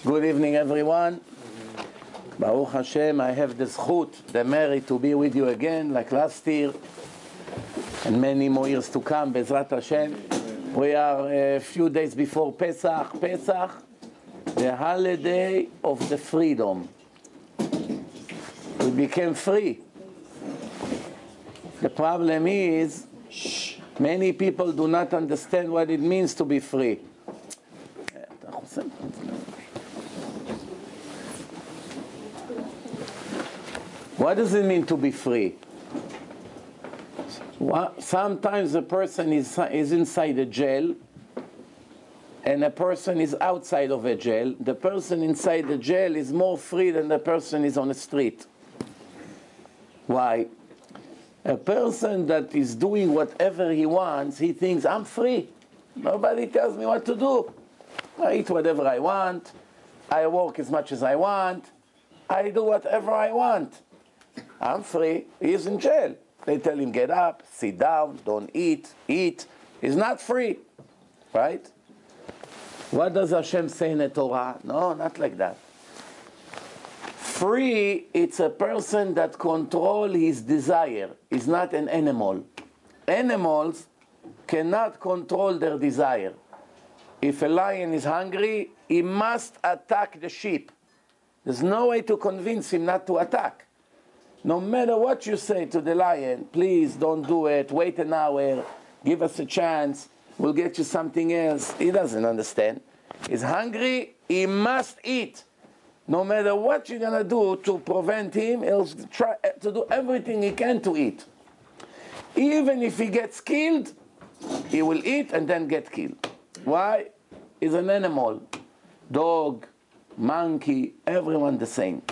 Good evening, everyone. Baruch Hashem, I have the zchut, the merit to be with you again, like last year, and many more years to come, Bezrat Hashem. We are a few days before Pesach. Pesach, the holiday of the freedom. We became free. The problem is, many people do not understand what it means to be free. What does it mean to be free? Sometimes a person is inside a jail and a person is outside of a jail. The person inside the jail is more free than the person is on the street. Why? A person that is doing whatever he wants, he thinks, I'm free. Nobody tells me what to do. I eat whatever I want. I work as much as I want. I do whatever I want. I'm free. He's in jail. They tell him, get up, sit down, don't eat, eat. He's not free, right? What does Hashem say in the Torah? No, not like that. Free, it's a person that controls his desire. He's not an animal. Animals cannot control their desire. If a lion is hungry, he must attack the sheep. There's no way to convince him not to attack. No matter what you say to the lion, please don't do it, wait an hour, give us a chance, we'll get you something else. He doesn't understand. He's hungry, he must eat. No matter what you're going to do to prevent him, he'll try to do everything he can to eat. Even if he gets killed, he will eat and then get killed. Why? He's an animal. Dog, monkey, everyone the same.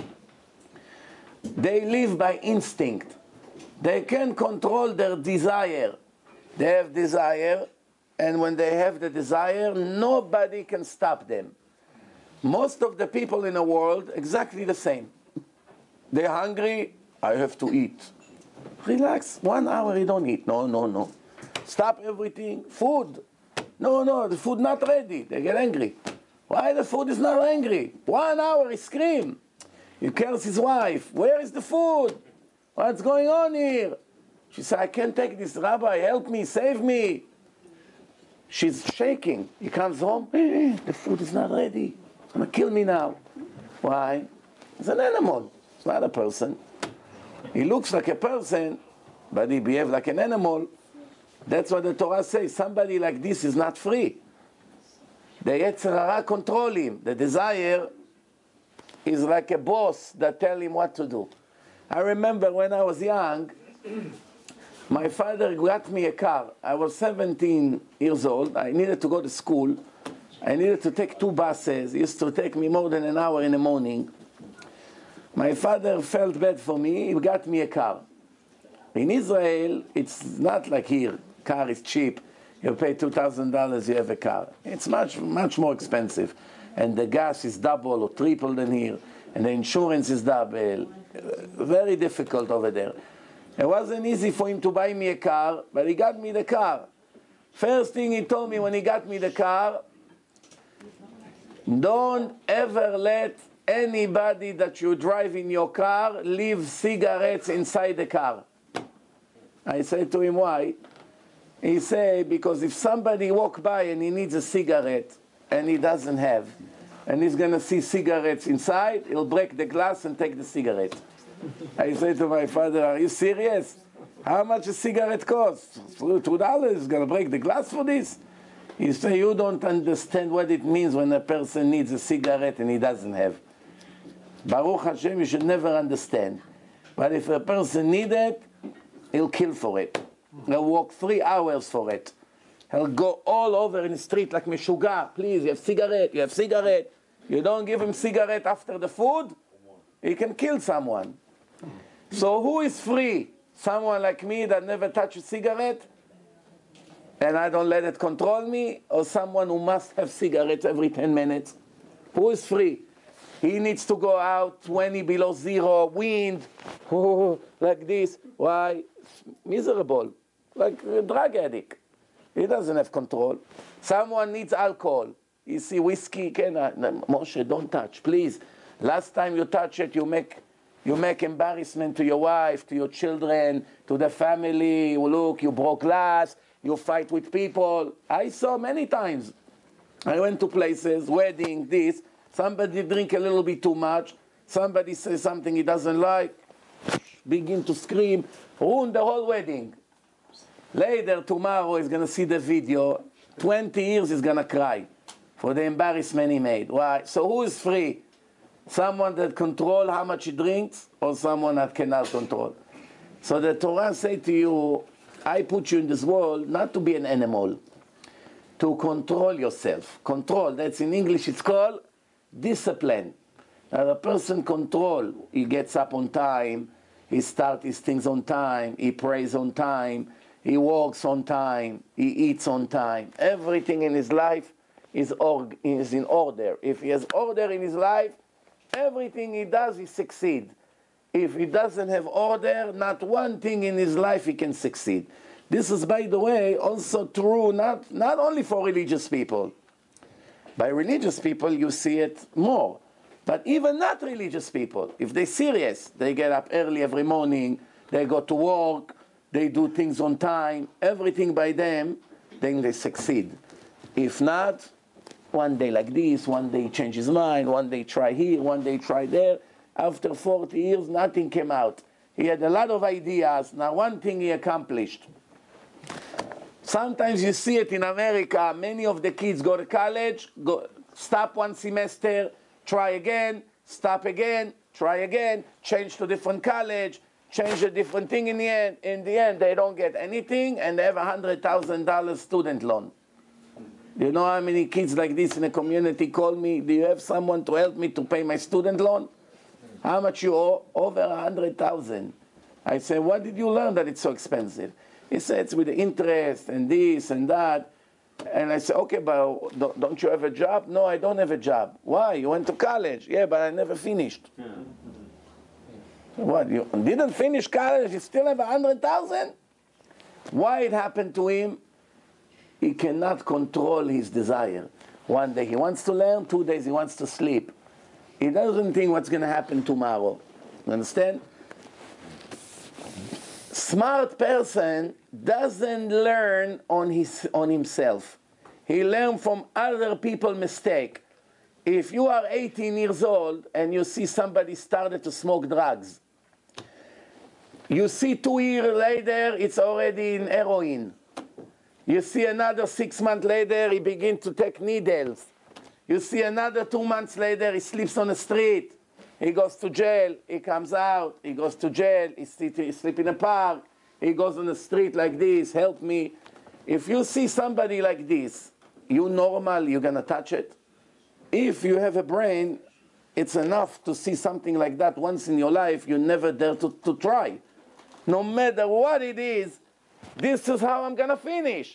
They live by instinct. They can control their desire. They have desire, and when they have the desire, nobody can stop them. Most of the people in the world, exactly the same. They're hungry, I have to eat. Relax, 1 hour you don't eat. No. Stop everything. Food. No, the food not ready. They get angry. Why the food is not angry? 1 hour he scream. He calls his wife, where is the food? What's going on here? She said, I can't take this, Rabbi, help me, save me. She's shaking. He comes home, the food is not ready. It's going to kill me now. Why? He's an animal. It's not a person. He looks like a person, but he behaves like an animal. That's what the Torah says. Somebody like this is not free. The Yetzer Hara control him. The desire is like a boss that tell him what to do. I remember when I was young, my father got me a car. I was 17 years old. I needed to go to school. I needed to take 2 buses. It used to take me more than an hour in the morning. My father felt bad for me. He got me a car. In Israel, it's not like here. Car is cheap. You pay $2,000, you have a car. It's much more expensive. And the gas is double or triple than here. And the insurance is double. Very difficult over there. It wasn't easy for him to buy me a car, but he got me the car. First thing he told me when he got me the car, don't ever let anybody that you drive in your car leave cigarettes inside the car. I said to him, why? He said, because if somebody walk by and he needs a cigarette and he doesn't have, and he's going to see cigarettes inside, he'll break the glass and take the cigarette. I said to my father, are you serious? How much a cigarette costs? $2, he's going to break the glass for this? He said, you don't understand what it means when a person needs a cigarette and he doesn't have. Baruch Hashem, you should never understand. But if a person needs it, he'll kill for it. He'll walk 3 hours for it. He'll go all over in the street like Meshuggah. Please, you have cigarette, you have cigarette. You don't give him cigarette after the food, he can kill someone. So who is free? Someone like me that never touch a cigarette and I don't let it control me, or someone who must have cigarettes every 10 minutes? Who is free? He needs to go out 20 below zero, wind, like this. Why? Miserable, like a drug addict. He doesn't have control. Someone needs alcohol. You see whiskey, Moshe, don't touch, please. Last time you touch it, you make embarrassment to your wife, to your children, to the family. Look, you broke glass, you fight with people. I saw many times. I went to places, wedding, this. Somebody drink a little bit too much. Somebody says something he doesn't like. Begin to scream, ruin the whole wedding. Later, tomorrow, he's going to see the video. 20 years he's going to cry for the embarrassment he made. Why? So who is free? Someone that controls how much he drinks, or someone that cannot control? So the Torah say to you, I put you in this world not to be an animal, to control yourself. Control, that's in English, it's called discipline. Now the person control, he gets up on time, he starts his things on time, he prays on time, he walks on time, he eats on time. Everything in his life is in order. If he has order in his life, everything he does, he succeeds. If he doesn't have order, not one thing in his life he can succeed. This is, by the way, also true not only for religious people. By religious people, you see it more. But even not religious people, if they're serious, they get up early every morning, they go to work, they do things on time, everything by them, then they succeed. If not, one day like this, one day he change his mind, one day try here, one day try there. After 40 years, nothing came out. He had a lot of ideas. Now, one thing he accomplished. Sometimes you see it in America. Many of the kids go to college, stop one semester, try again, stop again, try again, change to different college, change a different thing in the end. In the end, they don't get anything, and they have a $100,000 student loan. You know how many kids like this in the community call me, do you have someone to help me to pay my student loan? How much you owe? Over 100,000. I say, what did you learn that it's so expensive? He said, it's with the interest and this and that. And I said, okay, but don't you have a job? No, I don't have a job. Why? You went to college. Yeah, but I never finished. What, you didn't finish college? You still have 100,000? Why it happened to him? He cannot control his desire. One day he wants to learn, 2 days he wants to sleep. He doesn't think what's going to happen tomorrow. You understand? Smart person doesn't learn on himself. He learns from other people's mistake. If you are 18 years old and you see somebody started to smoke drugs, you see 2 years later it's already in heroin. You see another 6 months later he begins to take needles. You see another 2 months later he sleeps on the street. He goes to jail, he comes out, he goes to jail, he sleeps in a park, he goes on the street like this, help me. If you see somebody like this, you normal, you're going to touch it? If you have a brain, it's enough to see something like that once in your life, you never dare to try. No matter what it is, this is how I'm going to finish.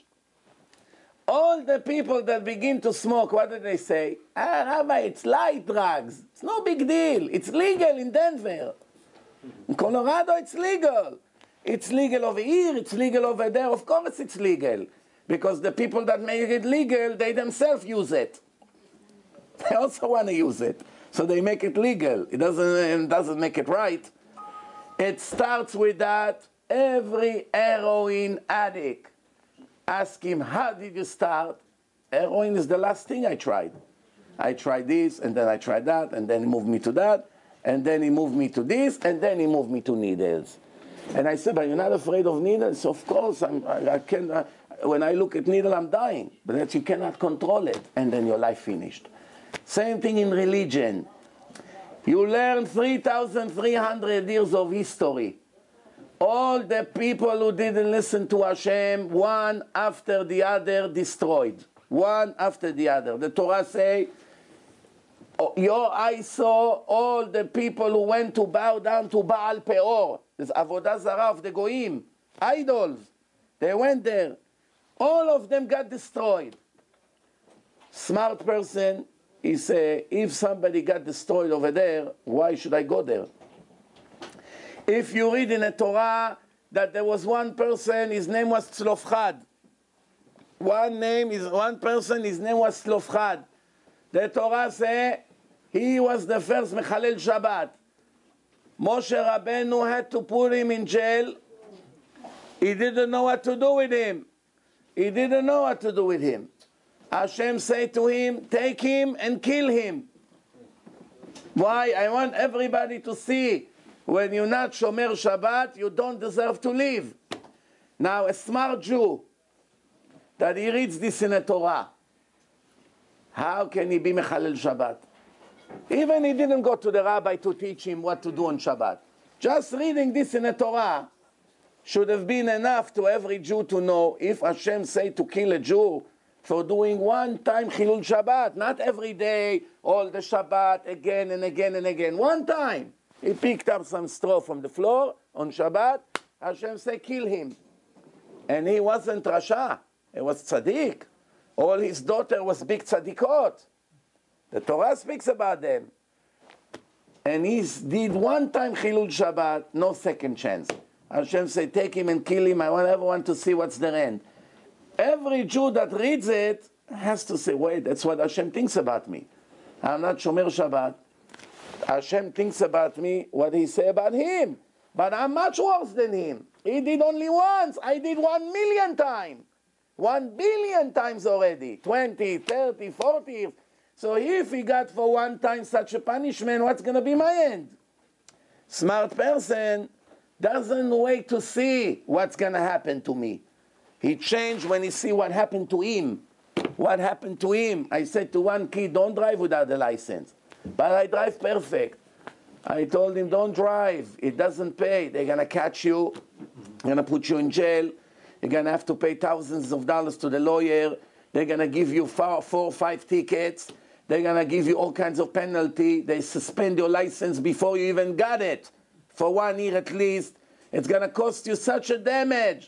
All the people that begin to smoke, what do they say? Rabbi, it's light drugs. It's no big deal. It's legal in Denver. In Colorado, it's legal. It's legal over here. It's legal over there. Of course it's legal. Because the people that make it legal, they themselves use it. They also want to use it. So they make it legal. It doesn't make it right. It starts with that. Every heroin addict, ask him, how did you start? Heroin is the last thing I tried. I tried this, and then I tried that, and then he moved me to that, and then he moved me to this, and then he moved me to needles. And I said, but you're not afraid of needles? Of course, I can. When I look at needle, I'm dying. But that you cannot control it, and then your life finished. Same thing in religion. You learn 3,300 years of history. All the people who didn't listen to Hashem, one after the other, destroyed. One after the other. The Torah say, your eyes saw all the people who went to bow down to Baal Peor. This Avodah Zarah of the Goyim. Idols. They went there. All of them got destroyed. Smart person, he say, if somebody got destroyed over there, why should I go there? If you read in the Torah that there was one person, his name was Tzlofchad. One person, his name was Tzlofchad. The Torah says he was the first Mechalel Shabbat. Moshe Rabbeinu had to put him in jail. He didn't know what to do with him. He didn't know what to do with him. Hashem said to him, take him and kill him. Why? I want everybody to see when you're not Shomer Shabbat, you don't deserve to live. Now, a smart Jew, that he reads this in a Torah, how can he be Mechalel Shabbat? Even he didn't go to the rabbi to teach him what to do on Shabbat. Just reading this in a Torah should have been enough to every Jew to know if Hashem say to kill a Jew for doing one time Chilul Shabbat, not every day, all the Shabbat, again and again and again. One time, he picked up some straw from the floor on Shabbat, Hashem say kill him. And he wasn't Rasha, he was Tzaddik. All his daughter was big Tzaddikot. The Torah speaks about them. And he did one time Chilul Shabbat, no second chance. Hashem say, take him and kill him. I want everyone to see what's the end. Every Jew that reads it has to say, wait, that's what Hashem thinks about me. I'm not Shomer Shabbat. Hashem thinks about me what he say about him. But I'm much worse than him. He did only once. I did 1,000,000 times. 1,000,000,000 times already. 20, 30, 40. So if he got for one time such a punishment, what's going to be my end? Smart person doesn't wait to see what's going to happen to me. He changed when he see what happened to him. What happened to him? I said to one kid, don't drive without a license. But I drive perfect. I told him, don't drive. It doesn't pay. They're going to catch you. They're going to put you in jail. You're going to have to pay thousands of dollars to the lawyer. They're going to give you 4 or 5 tickets. They're going to give you all kinds of penalty. They suspend your license before you even got it. For 1 year at least. It's going to cost you such a damage.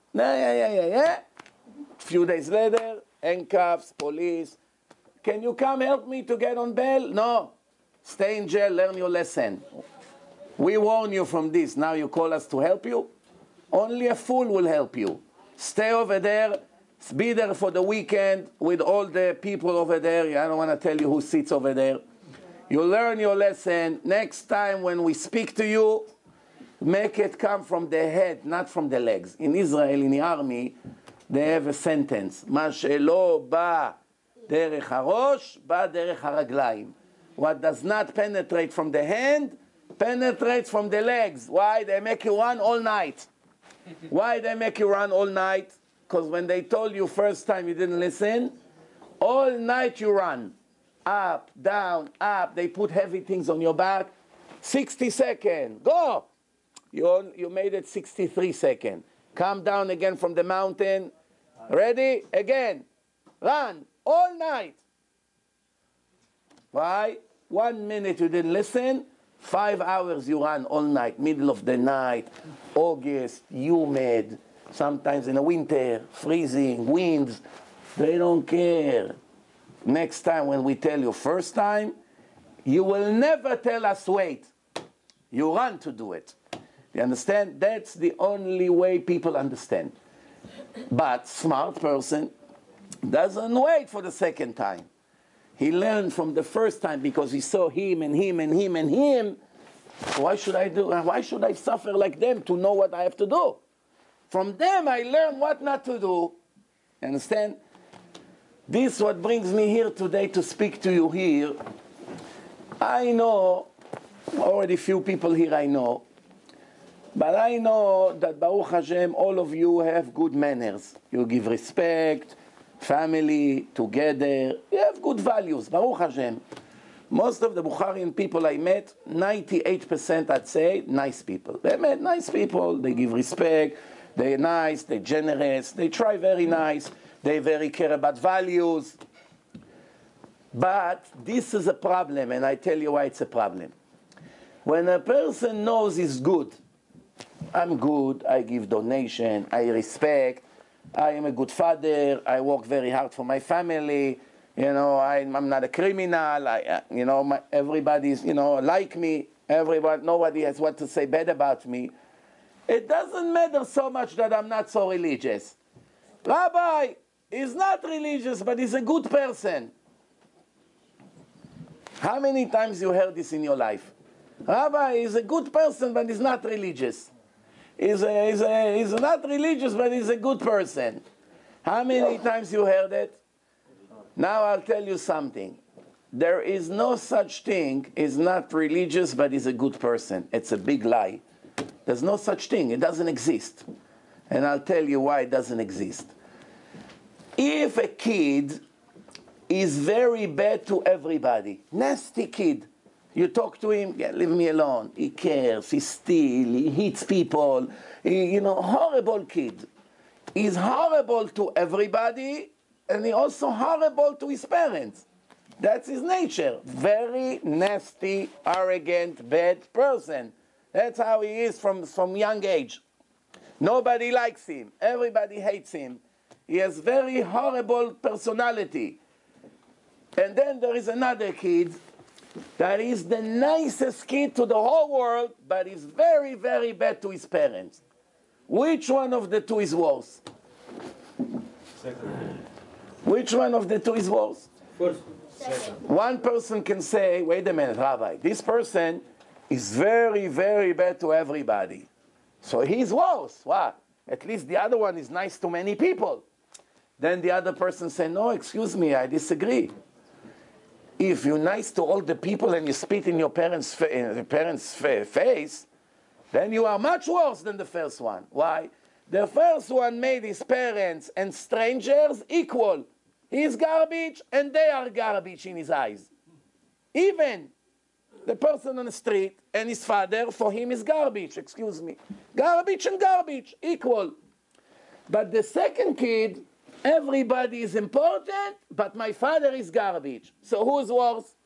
A few days later, handcuffs, police. Can you come help me to get on bail? No. Stay in jail, learn your lesson. We warn you from this. Now you call us to help you? Only a fool will help you. Stay over there. Be there for the weekend with all the people over there. I don't want to tell you who sits over there. You learn your lesson. Next time when we speak to you, make it come from the head, not from the legs. In Israel, in the army, they have a sentence. מה שלא בא דרך הראש, בא דרך הרגליים. What does not penetrate from the hand, penetrates from the legs. Why? They make you run all night. Why they make you run all night? Because when they told you first time you didn't listen, all night you run. Up, down, up. They put heavy things on your back. 60 seconds. Go! You made it 63 seconds. Come down again from the mountain. Ready? Again. Run. All night. Why? 1 minute you didn't listen. 5 hours you run all night. Middle of the night. August. Humid. Sometimes in the winter. Freezing. Winds. They don't care. Next time when we tell you first time, you will never tell us wait. You run to do it. You understand? That's the only way people understand. But smart person doesn't wait for the second time. He learned from the first time because he saw him and him and him and him. Why should I suffer like them to know what I have to do? From them I learn what not to do. You understand? This is what brings me here today to speak to you here. I know, already few people here I know, but I know that Baruch Hashem, all of you have good manners. You give respect, family, together. You have good values, Baruch Hashem. Most of the Bukharian people I met, 98% I'd say, nice people. They met nice people, they give respect, they're nice, they're generous, they try very nice, they very care about values. But this is a problem, and I tell you why it's a problem. When a person knows he's good, I'm good, I give donation, I respect, I am a good father, I work very hard for my family, you know, I'm not a criminal, everybody's, like me, nobody has what to say bad about me. It doesn't matter so much that I'm not so religious. Rabbi is not religious, but he's a good person. How many times you heard this in your life? Rabbi is a good person, but he's not religious. He's not religious, but he's a good person. How many times you heard it? Now I'll tell you something. There is no such thing. He's not religious, but he's a good person. It's a big lie. There's no such thing. It doesn't exist. And I'll tell you why it doesn't exist. If a kid is very bad to everybody, nasty kid, you talk to him, yeah, leave me alone. He cares, he steals, he hits people. Horrible kid. He's horrible to everybody, and he's also horrible to his parents. That's his nature. Very nasty, arrogant, bad person. That's how he is from young age. Nobody likes him. Everybody hates him. He has very horrible personality. And then there is another kid that is the nicest kid to the whole world, but is very, very bad to his parents. Which one of the two is worse? Second. Which one of the two is worse? First. One person can say, wait a minute, Rabbi, this person is very, very bad to everybody. So he's worse. What? At least the other one is nice to many people. Then the other person say, no, excuse me, I disagree. If you're nice to all the people and you spit in your parents' face, then you are much worse than the first one. Why? The first one made his parents and strangers equal. He's garbage and they are garbage in his eyes. Even the person on the street and his father, for him is garbage, excuse me. Garbage and garbage, equal. But the second kid, everybody is important, but my father is garbage. So who's worse?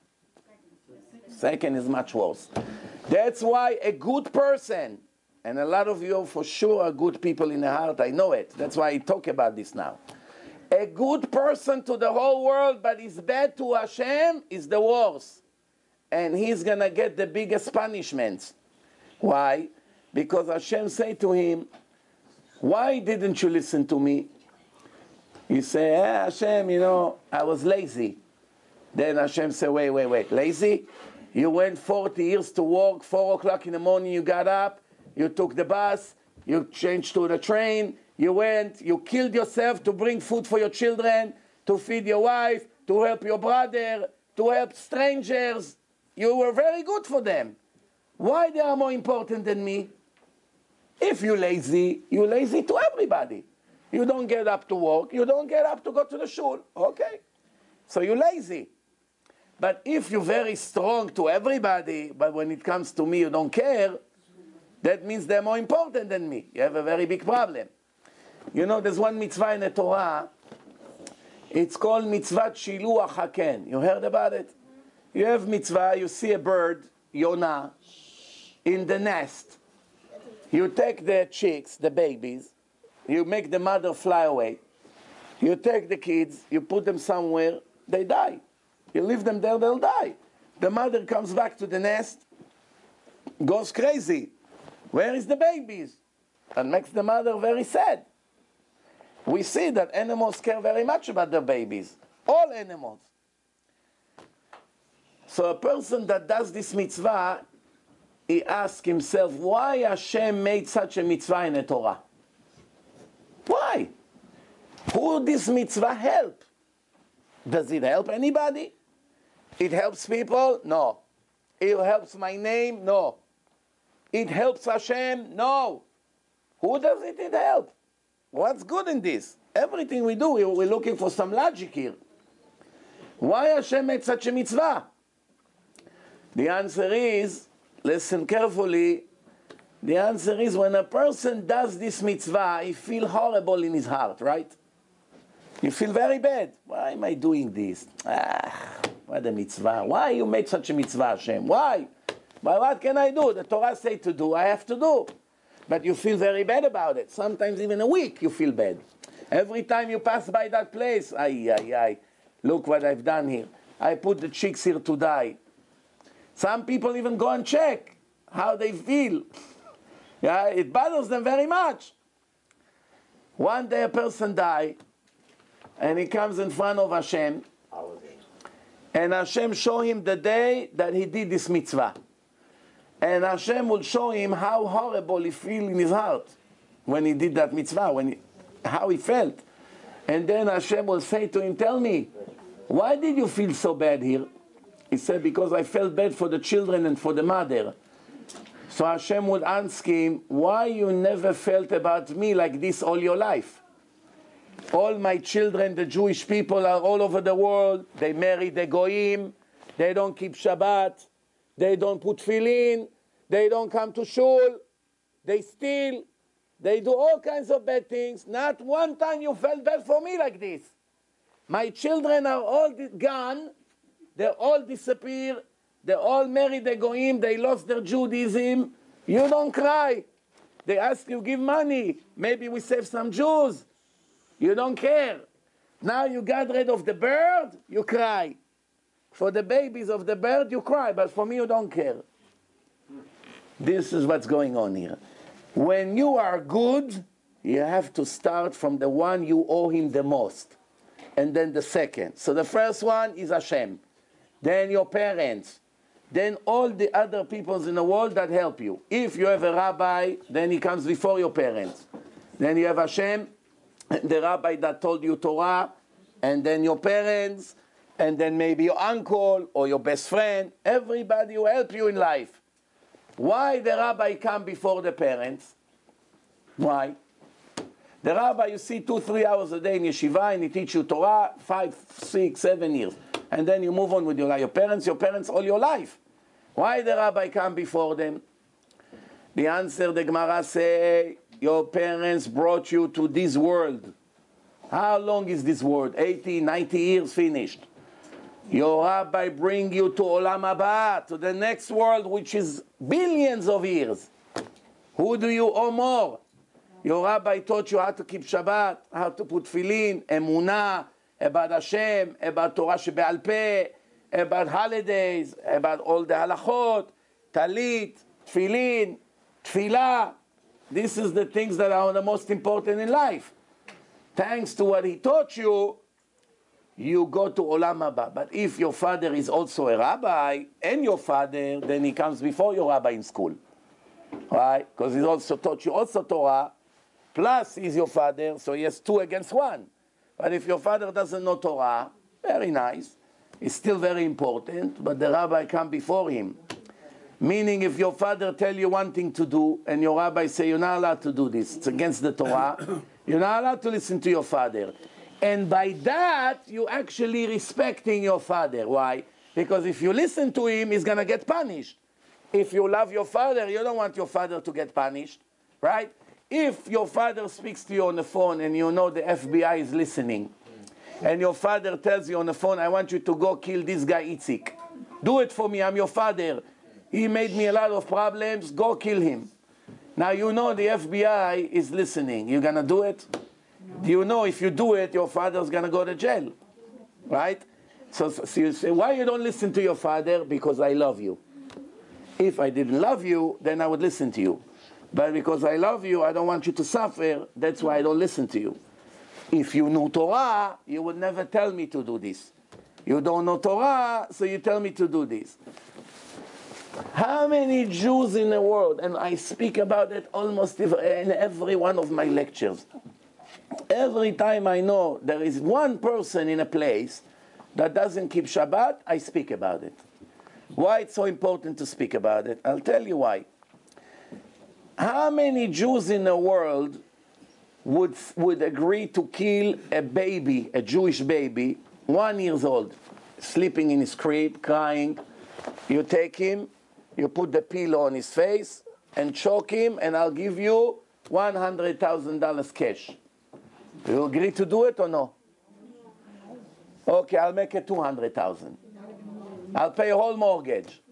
Second is much worse. That's why a good person, and a lot of you for sure are good people in the heart, I know it. That's why I talk about this now. A good person to the whole world, but is bad to Hashem, is the worst. And he's going to get the biggest punishments. Why? Because Hashem say to him, why didn't you listen to me? You say, Hashem, I was lazy. Then Hashem say, wait, lazy? You went 40 years to work, 4 o'clock in the morning you got up, you took the bus, you changed to the train, you went, you killed yourself to bring food for your children, to feed your wife, to help your brother, to help strangers. You were very good for them. Why they are more important than me? If you're lazy to everybody. You don't get up to work, you don't get up to go to the shul. Okay. So you're lazy. But if you're very strong to everybody, but when it comes to me you don't care, that means they're more important than me. You have a very big problem. There's one mitzvah in the Torah. It's called mitzvah shiluach haken. You heard about it? You have mitzvah, you see a bird, Yonah, in the nest. You take the chicks, the babies, you make the mother fly away. You take the kids, you put them somewhere, they die. You leave them there, they'll die. The mother comes back to the nest, goes crazy. Where is the babies? And makes the mother very sad. We see that animals care very much about their babies. All animals. So a person that does this mitzvah, he asks himself, why Hashem made such a mitzvah in the Torah? Why? Who this mitzvah help? Does it help anybody? It helps people? No. It helps my name? No. It helps Hashem? No. Who does it help? What's good in this? Everything we do, we're looking for some logic here. Why Hashem made such a mitzvah? The answer is, listen carefully, the answer is when a person does this mitzvah, he feels horrible in his heart, right? You feel very bad. Why am I doing this? What a mitzvah. Why you make such a mitzvah, Hashem? Why? But what can I do? The Torah say to do, I have to do. But you feel very bad about it. Sometimes even a week you feel bad. Every time you pass by that place, look what I've done here. I put the chicks here to die. Some people even go and check how they feel. It bothers them very much. One day a person died, and he comes in front of Hashem, And Hashem show him the day that he did this mitzvah. And Hashem will show him how horrible he feel in his heart when he did that mitzvah, how he felt. And then Hashem will say to him, tell me, why did you feel so bad here? He said, because I felt bad for the children and for the mother. So Hashem would ask him, why you never felt about me like this all your life? All my children, the Jewish people, are all over the world. They marry the goyim. They don't keep Shabbat. They don't put tefillin. They don't come to shul. They steal. They do all kinds of bad things. Not one time you felt bad for me like this. My children are all gone. They all disappear. They all married the goyim. They lost their Judaism. You don't cry. They ask you, give money. Maybe we save some Jews. You don't care. Now you got rid of the bird, you cry. For the babies of the bird, you cry. But for me, you don't care. This is what's going on here. When you are good, you have to start from the one you owe him the most. And then the second. So the first one is Hashem. Then your parents. Then all the other peoples in the world that help you. If you have a rabbi, then he comes before your parents. Then you have Hashem, the rabbi that told you Torah, and then your parents, and then maybe your uncle or your best friend. Everybody who help you in life. Why the rabbi come before the parents? Why? The rabbi you see 2-3 hours a day in yeshiva and he teach you Torah 5, 6, 7 years. And then you move on with your life. Your parents all your life. Why the rabbi come before them? The answer, the Gemara say, your parents brought you to this world. How long is this world? 80, 90 years finished. Your rabbi bring you to Olam Haba, to the next world, which is billions of years. Who do you owe more? Your rabbi taught you how to keep Shabbat, how to put tefillin, emunah, about Hashem, about Torah shebe'al peh, about holidays, about all the halachot, talit, tefillin, tefillah. This is the things that are the most important in life. Thanks to what he taught you, you go to Olam Haba. But if your father is also a rabbi, and your father, then he comes before your rabbi in school. Right? Because he also taught you also Torah, plus he's your father, so he has 2 against 1. But if your father doesn't know Torah, very nice. It's still very important, but the rabbi come before him. Meaning if your father tell you one thing to do, and your rabbi say, you're not allowed to do this, it's against the Torah, you're not allowed to listen to your father. And by that, you're actually respecting your father. Why? Because if you listen to him, he's going to get punished. If you love your father, you don't want your father to get punished, right? If your father speaks to you on the phone and you know the FBI is listening, and your father tells you on the phone, I want you to go kill this guy Itzik. Do it for me, I'm your father. He made me a lot of problems, go kill him. Now you know the FBI is listening. You're going to do it? Do you know if you do it, your father's going to go to jail? Right? So you say, why you don't listen to your father? Because I love you. If I didn't love you, then I would listen to you. But because I love you, I don't want you to suffer. That's why I don't listen to you. If you knew Torah, you would never tell me to do this. You don't know Torah, so you tell me to do this. How many Jews in the world, and I speak about it almost in every one of my lectures. Every time I know there is one person in a place that doesn't keep Shabbat, I speak about it. Why it's so important to speak about it? I'll tell you why. How many Jews in the world would agree to kill a baby, a Jewish baby, 1 year old, sleeping in his crib, crying? You take him, you put the pillow on his face, and choke him, and I'll give you $100,000 cash. You agree to do it or no? Okay, I'll make it 200,000. I'll pay a whole mortgage.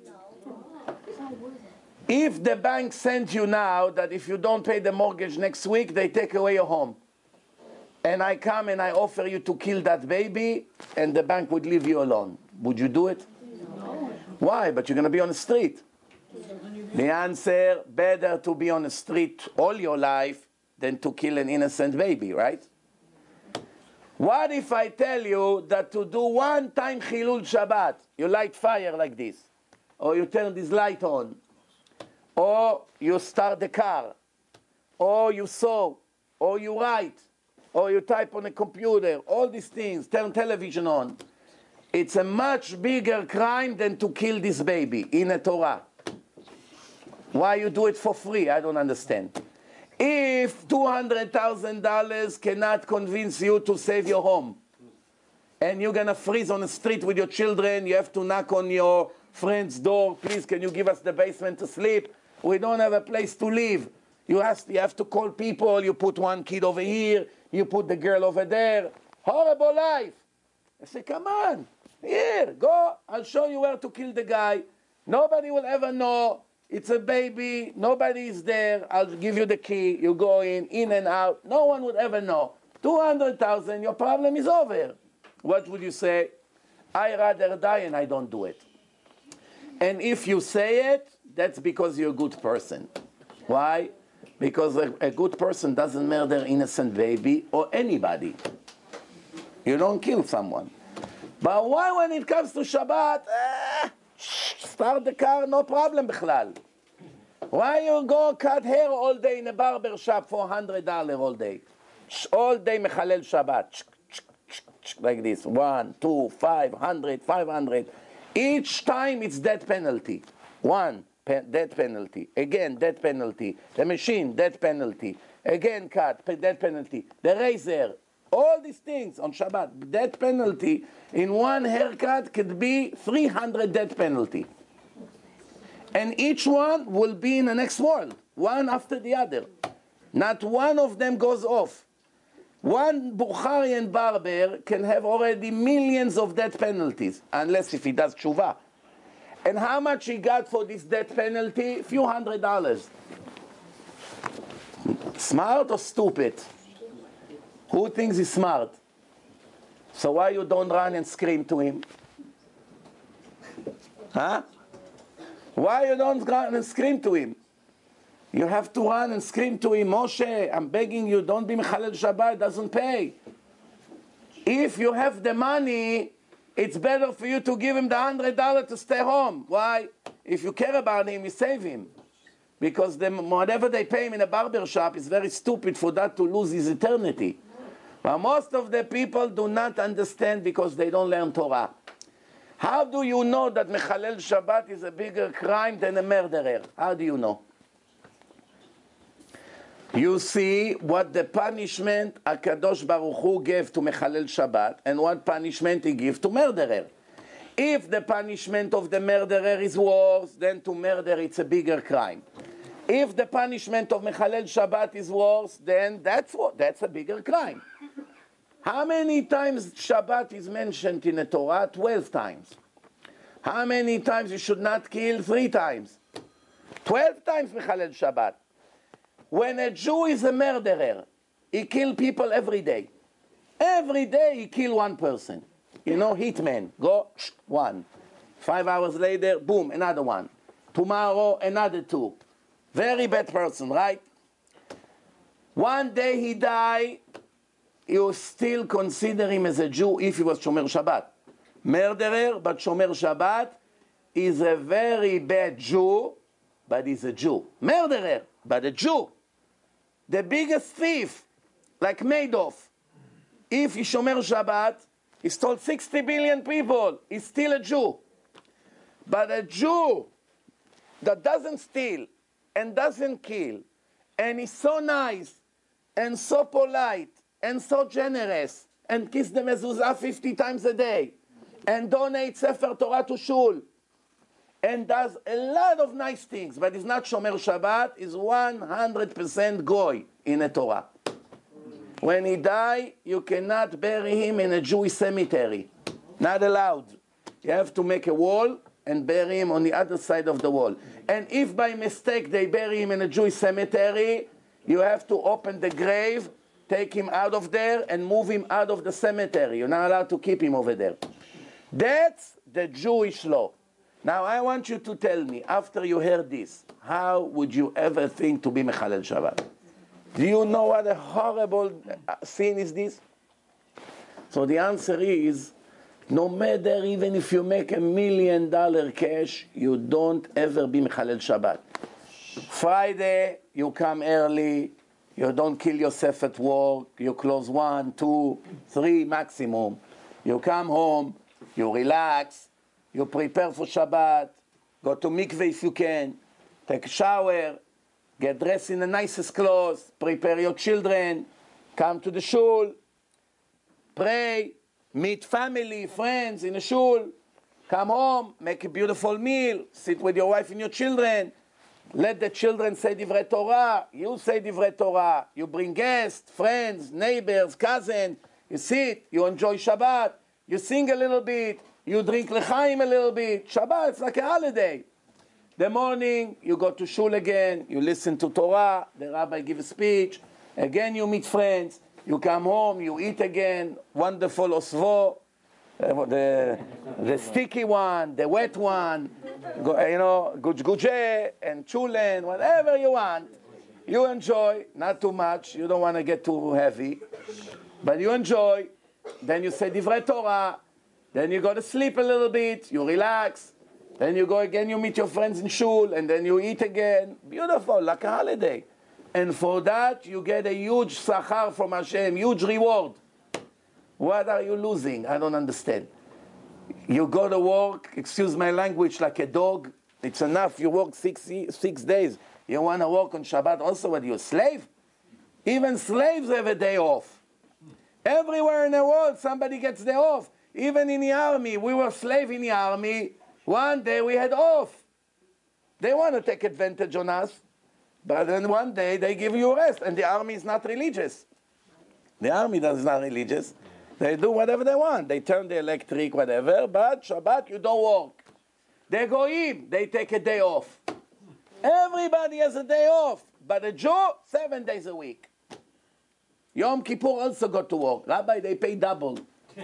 If the bank sent you now that if you don't pay the mortgage next week, they take away your home, and I come and I offer you to kill that baby, and the bank would leave you alone, would you do it? No. Why? But you're going to be on the street. The answer, better to be on the street all your life than to kill an innocent baby, right? What if I tell you that to do one time Chilul Shabbat, you light fire like this, or you turn this light on, or you start the car, or you sew, or you write, or you type on a computer, all these things, turn television on. It's a much bigger crime than to kill this baby in a Torah. Why you do it for free? I don't understand. If $200,000 cannot convince you to save your home, and you're going to freeze on the street with your children, you have to knock on your friend's door, please, can you give us the basement to sleep? We don't have a place to live. You have to call people, you put one kid over here, you put the girl over there. Horrible life. I say, come on, here, go, I'll show you where to kill the guy. Nobody will ever know. It's a baby, nobody is there, I'll give you the key, you go in and out, no one would ever know. 200,000, your problem is over. What would you say? I rather die and I don't do it. And if you say it, that's because you're a good person. Why? Because a good person doesn't murder innocent baby or anybody. You don't kill someone. But why when it comes to Shabbat, start the car, no problem bichlal. Why you go cut hair all day in a barber shop for $100 all day? All day mechalel Shabbat. Like this. 1, 2, 500, 500. Each time it's death penalty. Death penalty. Again, death penalty. The machine, death penalty. Again, cut, death penalty. The razor. All these things on Shabbat, death penalty in one haircut could be 300 death penalty. And each one will be in the next world, one after the other. Not one of them goes off. One Bukharian barber can have already millions of death penalties, unless if he does tshuva. And how much he got for this death penalty? Few $100. Smart or stupid? Who thinks he's smart? So why you don't run and scream to him? Huh? Why you don't run and scream to him? You have to run and scream to him, Moshe, I'm begging you, don't be Mechalel Shabbat, it doesn't pay. If you have the money, it's better for you to give him the $100 to stay home. Why? If you care about him, you save him. Because whatever they pay him in a barber shop is very stupid for that to lose his eternity. But most of the people do not understand because they don't learn Torah. How do you know that Mechalel Shabbat is a bigger crime than a murderer? How do you know? You see what the punishment HaKadosh Baruch Hu gave to Mechalel Shabbat and what punishment he gave to murderer. If the punishment of the murderer is worse, then to murder it's a bigger crime. If the punishment of Mechalel Shabbat is worse, then that's a bigger crime. How many times Shabbat is mentioned in the Torah? 12 times. How many times you should not kill? 3 times. 12 times Mechalel Shabbat. When a Jew is a murderer, he kills people every day. Every day he kills one person. You know, hitman, go, one. 5 hours later, boom, another one. Tomorrow, another 2. Very bad person, right? One day he die, you still consider him as a Jew if he was Shomer Shabbat. Murderer, but Shomer Shabbat is a very bad Jew, but he's a Jew. Murderer, but a Jew. The biggest thief, like Madoff, if he Shomer Shabbat, he stole 60 billion people, he's still a Jew. But a Jew that doesn't steal and doesn't kill, and is so nice and so polite and so generous, and kiss the mezuzah 50 times a day, and donates Sefer Torah to Shul, and does a lot of nice things, but is not Shomer Shabbat, is 100% goy in a Torah. When he die, you cannot bury him in a Jewish cemetery. Not allowed. You have to make a wall and bury him on the other side of the wall. And if by mistake they bury him in a Jewish cemetery, you have to open the grave, take him out of there, and move him out of the cemetery. You're not allowed to keep him over there. That's the Jewish law. Now I want you to tell me, after you heard this, how would you ever think to be Mechalel Shabbat? Do you know what a horrible sin is this? So the answer is, no matter even if you make $1 million cash, you don't ever be Mechalel Shabbat. Friday, you come early, you don't kill yourself at work, you close 1, 2, 3 maximum. You come home, you relax, you prepare for Shabbat, go to mikveh if you can, take a shower, get dressed in the nicest clothes, prepare your children, come to the shul, pray, meet family, friends in the shul, come home, make a beautiful meal, sit with your wife and your children, let the children say Divrei Torah, you say Divrei Torah, you bring guests, friends, neighbors, cousins, you sit, you enjoy Shabbat, you sing a little bit, you drink L'chaim a little bit. Shabbat, it's like a holiday. The morning, you go to shul again, you listen to Torah, the rabbi gives a speech, again you meet friends, you come home, you eat again, wonderful osvo, the sticky one, the wet one, gujguje and chulen, whatever you want. You enjoy, not too much, you don't want to get too heavy, but you enjoy. Then you say Divrei Torah, then you go to sleep a little bit, you relax, then you go again, you meet your friends in shul, and then you eat again. Beautiful, like a holiday. And for that, you get a huge sachar from Hashem, huge reward. What are you losing? I don't understand. You go to work, excuse my language, like a dog. It's enough, you work 6 days. You want to work on Shabbat also, what, you a slave? Even slaves have a day off. Everywhere in the world, somebody gets day off. Even in the army, we were slaves in the army. One day we had off. They want to take advantage on us. But then one day they give you a rest. And the army is not religious. The army is not religious. They do whatever they want. They turn the electric, whatever. But Shabbat, you don't work. They go in. They take a day off. Everybody has a day off. But a Jew, 7 days a week. Yom Kippur also got to work. Rabbi, they pay double.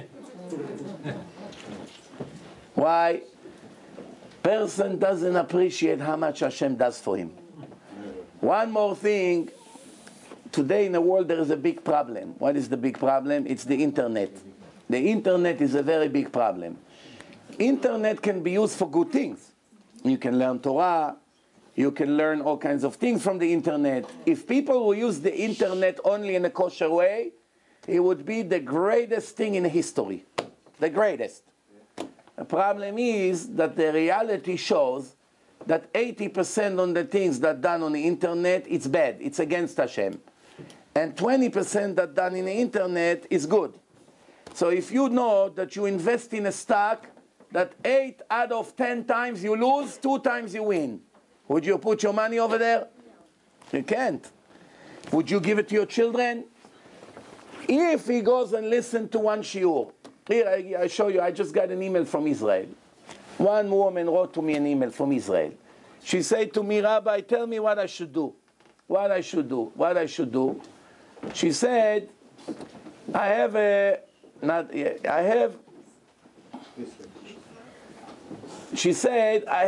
Why? Person doesn't appreciate how much Hashem does for him. One more thing. Today in the world there is a big problem. What is the big problem? It's the internet. The internet is a very big problem. Internet can be used for good things. You can learn Torah. You can learn all kinds of things from the internet. If people will use the internet only in a kosher way, it would be the greatest thing in history. The greatest. The problem is that the reality shows that 80% on the things that done on the internet, it's bad. It's against Hashem. And 20% that done in the internet is good. So if you know that you invest in a stock that 8 out of 10 times you lose, 2 times you win, would you put your money over there? You can't. Would you give it to your children? If he goes and listens to one shiur. Here, I show you, I just got an email from Israel. One woman wrote to me an email from Israel. She said to me, Rabbi, tell me what I should do. What I should do. What I should do. She said, I have a, not, I have, she said, I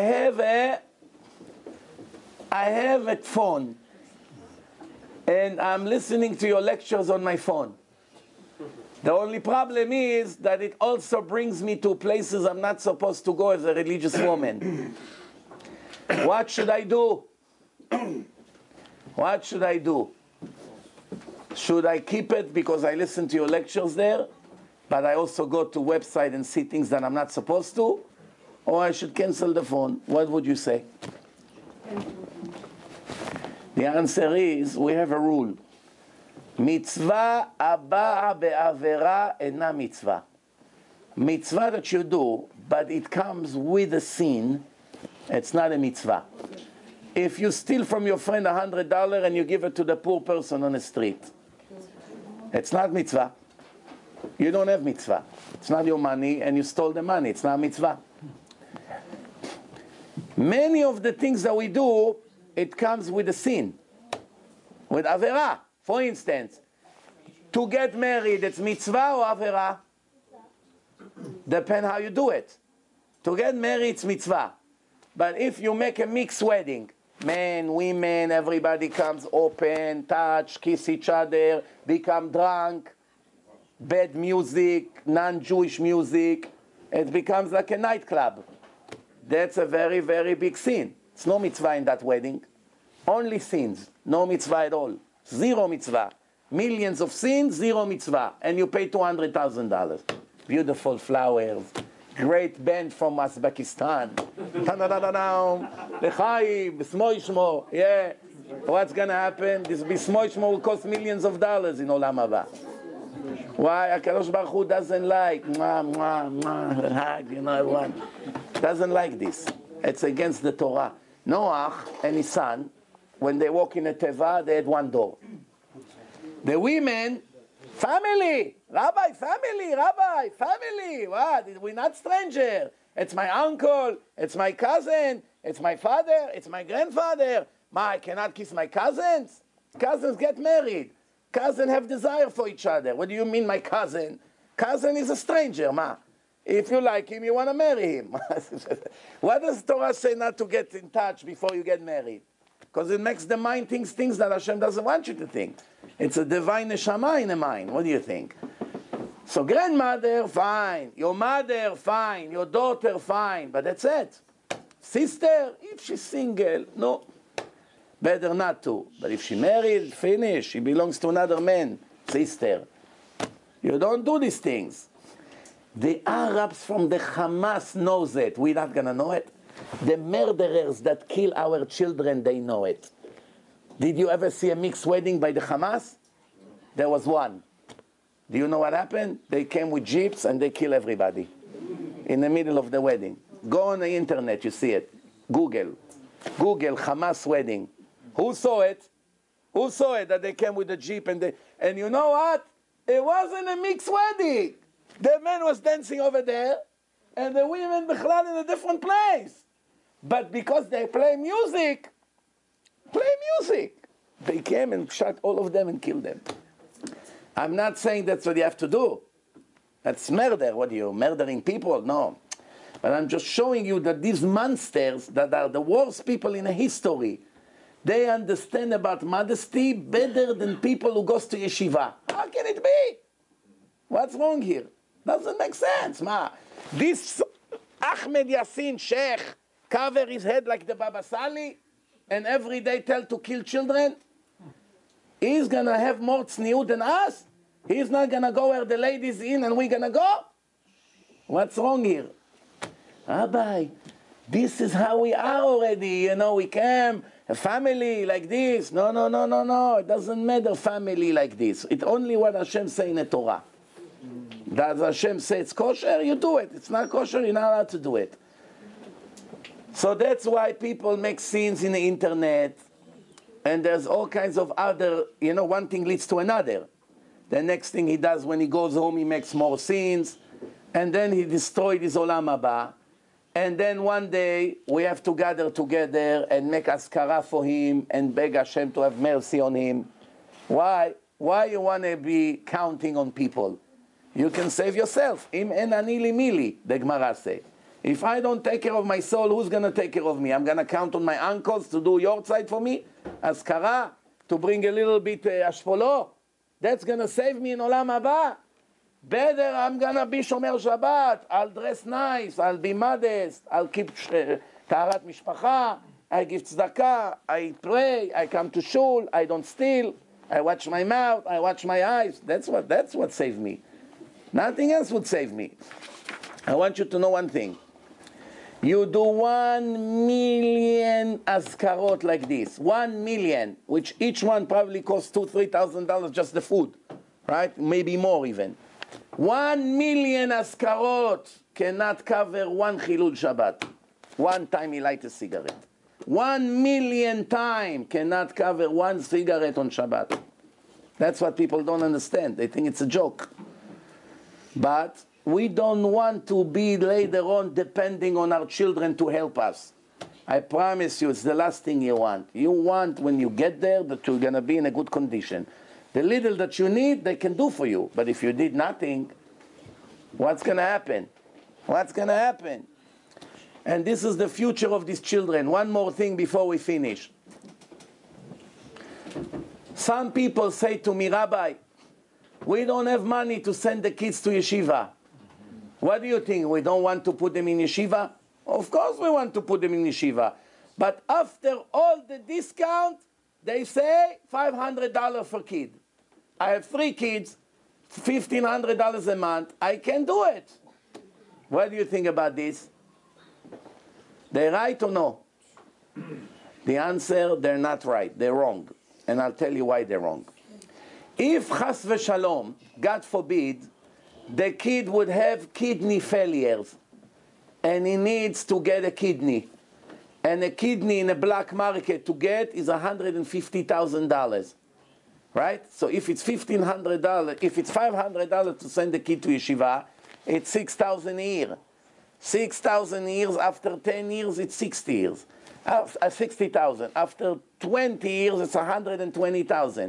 have a phone, and I'm listening to your lectures on my phone. The only problem is that it also brings me to places I'm not supposed to go as a religious woman. What should I do? What should I do? Should I keep it because I listen to your lectures there, but I also go to website and see things that I'm not supposed to? Or I should cancel the phone? What would you say? The answer is, we have a rule. Mitzvah abaa be'avera ena mitzvah. Mitzvah that you do, but it comes with a sin, it's not a mitzvah. If you steal from your friend $100 and you give it to the poor person on the street, it's not mitzvah. You don't have mitzvah. It's not your money and you stole the money. It's not mitzvah. Many of the things that we do, it comes with a sin, with avera. For instance, to get married, it's mitzvah or avera? Depends how you do it. To get married, it's mitzvah. But if you make a mixed wedding, men, women, everybody comes open, touch, kiss each other, become drunk, bad music, non-Jewish music. It becomes like a nightclub. That's a very, very big sin. It's no mitzvah in that wedding. Only sins. No mitzvah at all. Zero mitzvah. Millions of sins, zero mitzvah. And you pay $200,000. Beautiful flowers. Great band from Uzbekistan. L'chaim, b'smo yishmo. Yeah. What's going to happen? This b'smo yishmo will cost millions of dollars in Olam Haba. Why? HaKadosh Baruch Hu doesn't like, you know, everyone. Doesn't like this. It's against the Torah. Noach and his son, when they walk in a teva, they had one door. The women, family, rabbi, family. What? We're not stranger. It's my uncle, it's my cousin, it's my father, it's my grandfather. I cannot kiss my cousins? Cousins get married. Cousins have desire for each other. What do you mean, my cousin? Cousin is a stranger, ma. If you like him, you want to marry him. What does Torah say not to get in touch before you get married? Because it makes the mind think things that Hashem doesn't want you to think. It's a divine neshama in the mind. What do you think? So grandmother, fine. Your mother, fine. Your daughter, fine. But that's it. Sister, if she's single, no. Better not to. But if she married, finish. She belongs to another man. Sister. You don't do these things. The Arabs from the Hamas knows it. We're not going to know it. The murderers that kill our children, they know it. Did you ever see a mixed wedding by the Hamas? There was one. Do you know what happened? They came with jeeps and they kill everybody in the middle of the wedding. Go on the internet, you see it. Google Hamas wedding. Who saw it? Who saw it that they came with a jeep and you know what? It wasn't a mixed wedding. The man was dancing over there and the women bichlal in a different place. But because they play music, they came and shot all of them and killed them. I'm not saying that's what you have to do. That's murder. What are you, murdering people? No. But I'm just showing you that these monsters that are the worst people in history, they understand about modesty better than people who goes to yeshiva. How can it be? What's wrong here? Doesn't make sense. Ma. This Ahmed Yassin Sheikh cover his head like the Baba Sali and every day tell to kill children. He's going to have more tzniut than us. He's not going to go where the ladies in and we're going to go. What's wrong here? Rabbi, this is how we are already. You know, we came, a family like this. No. It doesn't matter family like this. It's only what Hashem say in the Torah. Does Hashem say it's kosher? You do it. It's not kosher, you're not allowed to do it. So that's why people make scenes in the internet. And there's all kinds of other, you know, one thing leads to another. The next thing he does when he goes home, he makes more scenes. And then he destroyed his Olam Haba. And then one day, we have to gather together and make askara for him and beg Hashem to have mercy on him. Why? Why you want to be counting on people? You can save yourself. Im en ani li mili, the Gemara say. If I don't take care of my soul, who's going to take care of me? I'm going to count on my uncles to do your side for me? Askara? To bring a little bit ashpolo? That's going to save me in Olam Haba? Better I'm going to be Shomer Shabbat. I'll dress nice. I'll be modest. I'll keep Taharat Mishpacha. I give tzedakah. I pray. I come to shul. I don't steal. I watch my mouth. I watch my eyes. That's what saved me. Nothing else would save me. I want you to know one thing. You do 1 million askarot like this. 1 million, which each one probably costs $2,000-3,000 just the food. Right? Maybe more even. 1 million askarot cannot cover one Chilul Shabbat. One time he light a cigarette. 1 million times cannot cover one cigarette on Shabbat. That's what people don't understand. They think it's a joke. But we don't want to be later on depending on our children to help us. I promise you, it's the last thing you want. You want, when you get there, that you're going to be in a good condition. The little that you need, they can do for you. But if you did nothing, what's going to happen? What's going to happen? And this is the future of these children. One more thing before we finish. Some people say to me, Rabbi, We don't have money to send the kids to yeshiva. What do you think? We don't want to put them in yeshiva? Of course we want to put them in yeshiva. But after all the discount, they say $500 for kid. I have 3 kids, $1,500 a month. I can do it. What do you think about this? They right or no? The answer, they're not right. They're wrong. And I'll tell you why they're wrong. If chas v'shalom, God forbid, the kid would have kidney failures and he needs to get a kidney, and a kidney in a black market to get is $150,000, right? So if it's $1,500, if it's $500 to send the kid to yeshiva, it's $6,000 a year. 6,000 years, after 10 years, it's 60 years. 60,000. After 20 years, it's 120,000.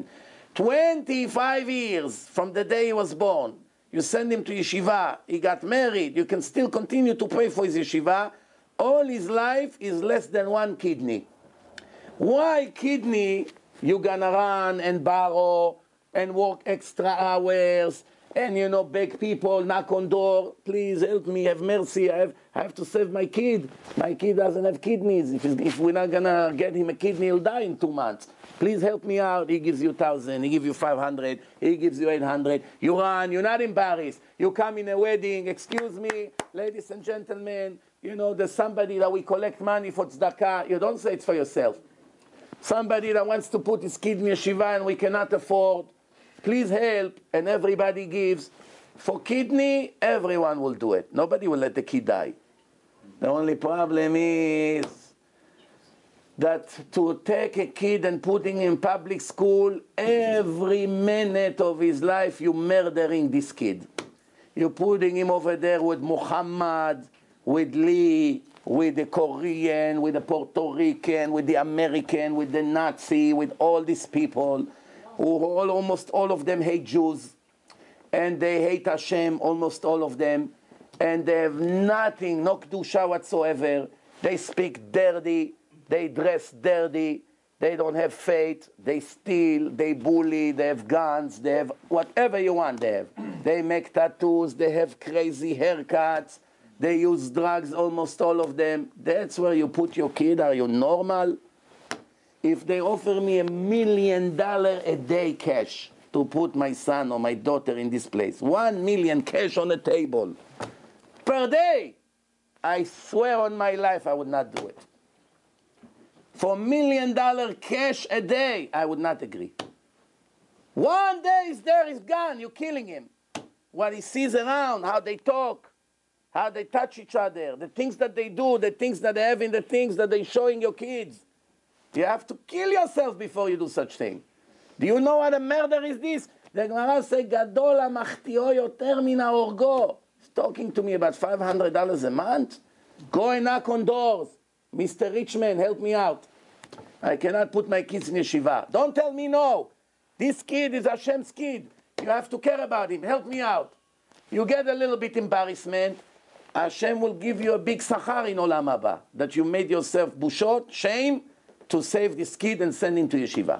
25 years from the day he was born. You send him to yeshiva, he got married, you can still continue to pay for his yeshiva. All his life is less than 1 kidney. Why kidney you gonna run and borrow and work extra hours and beg people, knock on door, please help me, have mercy, I have to save my kid. My kid doesn't have kidneys. If we're not gonna get him a kidney, he'll die in 2 months. Please help me out. He gives you 1,000, he gives you 500, he gives you 800. You run, you're not embarrassed. You come in a wedding, excuse me, ladies and gentlemen, there's somebody that we collect money for tzedakah. You don't say it's for yourself. Somebody that wants to put his kid in yeshiva and we cannot afford. Please help, and everybody gives. For kidney, everyone will do it. Nobody will let the kid die. The only problem is that to take a kid and put him in public school, every minute of his life you're murdering this kid. You're putting him over there with Muhammad, with Lee, with the Korean, with the Puerto Rican, with the American, with the Nazi, with all these people who almost all of them hate Jews, and they hate Hashem, almost all of them, and they have nothing, no kedusha whatsoever. They speak dirty, they dress dirty, they don't have faith, they steal, they bully, they have guns, they have whatever you want they have. They make tattoos, they have crazy haircuts, they use drugs, almost all of them. That's where you put your kid. Are you normal? If they offer me $1 million a day cash to put my son or my daughter in this place, 1 million cash on the table per day, I swear on my life I would not do it. For $1 million cash a day, I would not agree. 1 day he's there, he's gone, you're killing him. What he sees around, how they talk, how they touch each other, the things that they do, the things that they have in the things that they're showing your kids. You have to kill yourself before you do such thing. Do you know what a murder is this? The Gemara says, Gadol hamachtio yoter min haorgo. He's talking to me about $500 a month? Go and knock on doors. Mr. Richman, help me out. I cannot put my kids in yeshiva. Don't tell me no. This kid is Hashem's kid. You have to care about him. Help me out. You get a little bit embarrassment. Hashem will give you a big sachar in Olam Haba. That you made yourself bushot, shame, to save this kid and send him to yeshiva.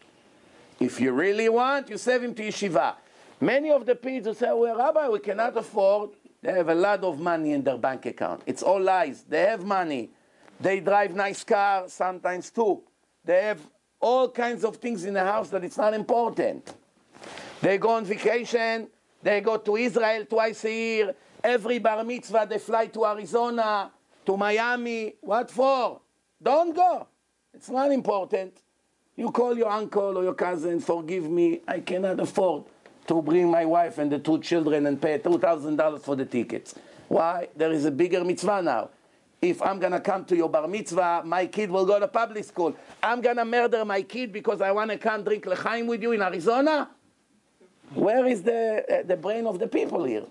If you really want, you save him to yeshiva. Many of the people say, well, Rabbi, we cannot afford. They have a lot of money in their bank account. It's all lies. They have money. They drive nice cars, sometimes 2. They have all kinds of things in the house that it's not important. They go on vacation. They go to Israel twice a year. Every bar mitzvah, they fly to Arizona, to Miami. What for? Don't go. It's not important. You call your uncle or your cousin, forgive me, I cannot afford to bring my wife and the 2 children and pay $2,000 for the tickets. Why? There is a bigger mitzvah now. If I'm going to come to your bar mitzvah, my kid will go to public school. I'm going to murder my kid because I want to come drink l'chaim with you in Arizona? Where is the brain of the people here?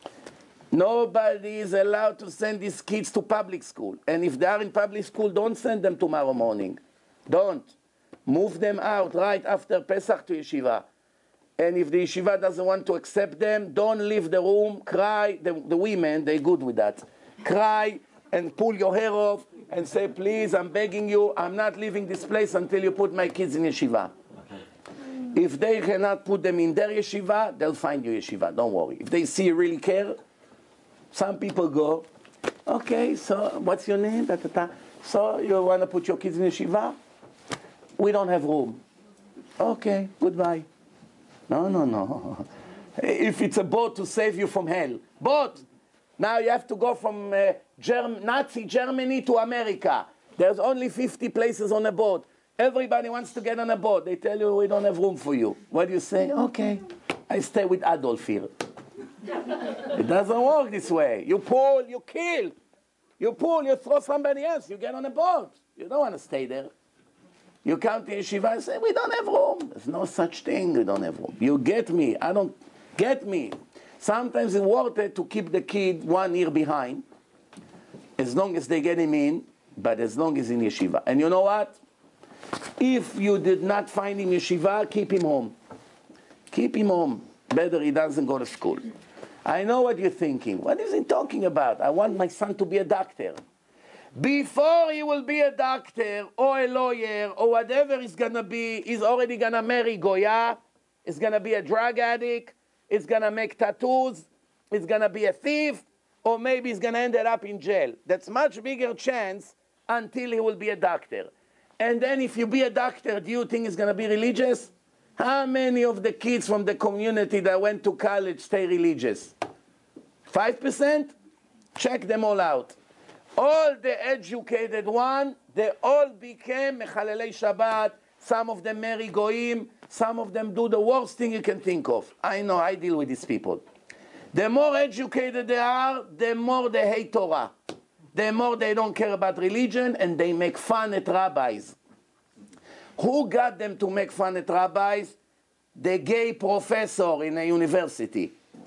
Nobody is allowed to send these kids to public school. And if they are in public school, don't send them tomorrow morning. Don't. Move them out right after Pesach to yeshiva. And if the yeshiva doesn't want to accept them, don't leave the room, cry. The women, they're good with that. Cry and pull your hair off and say, please, I'm begging you, I'm not leaving this place until you put my kids in yeshiva. If they cannot put them in their yeshiva, they'll find you yeshiva. Don't worry. If they see you really care, some people go, okay, so what's your name? Da, da, da. So you want to put your kids in yeshiva? We don't have room. Okay, goodbye. No, no, no. If it's a boat to save you from hell. Boat! Now you have to go from Nazi Germany to America. There's only 50 places on a boat. Everybody wants to get on a boat. They tell you we don't have room for you. What do you say? Okay, I stay with Adolf here. It doesn't work this way. You pull, you kill. You pull, you throw somebody else. You get on a boat. You don't want to stay there. You come to yeshiva and say, we don't have room. There's no such thing, we don't have room. You get me. I don't get me. Sometimes it's worth it to keep the kid 1 year behind, as long as they get him in, but as long as in yeshiva. And you know what? If you did not find him yeshiva, keep him home. Keep him home. Better he doesn't go to school. I know what you're thinking. What is he talking about? I want my son to be a doctor. Before he will be a doctor or a lawyer or whatever he's going to be, he's already going to marry Goya. He's going to be a drug addict. He's going to make tattoos. He's going to be a thief. Or maybe he's going to end up in jail. That's much bigger chance until he will be a doctor. And then if you be a doctor, do you think he's going to be religious? How many of the kids from the community that went to college stay religious? 5%? Check them all out. All the educated ones, they all became Mechalelei Shabbat. Some of them marry Goyim. Some of them do the worst thing you can think of. I know, I deal with these people. The more educated they are, the more they hate Torah. The more they don't care about religion, and they make fun at rabbis. Who got them to make fun at rabbis? The gay professor in a university.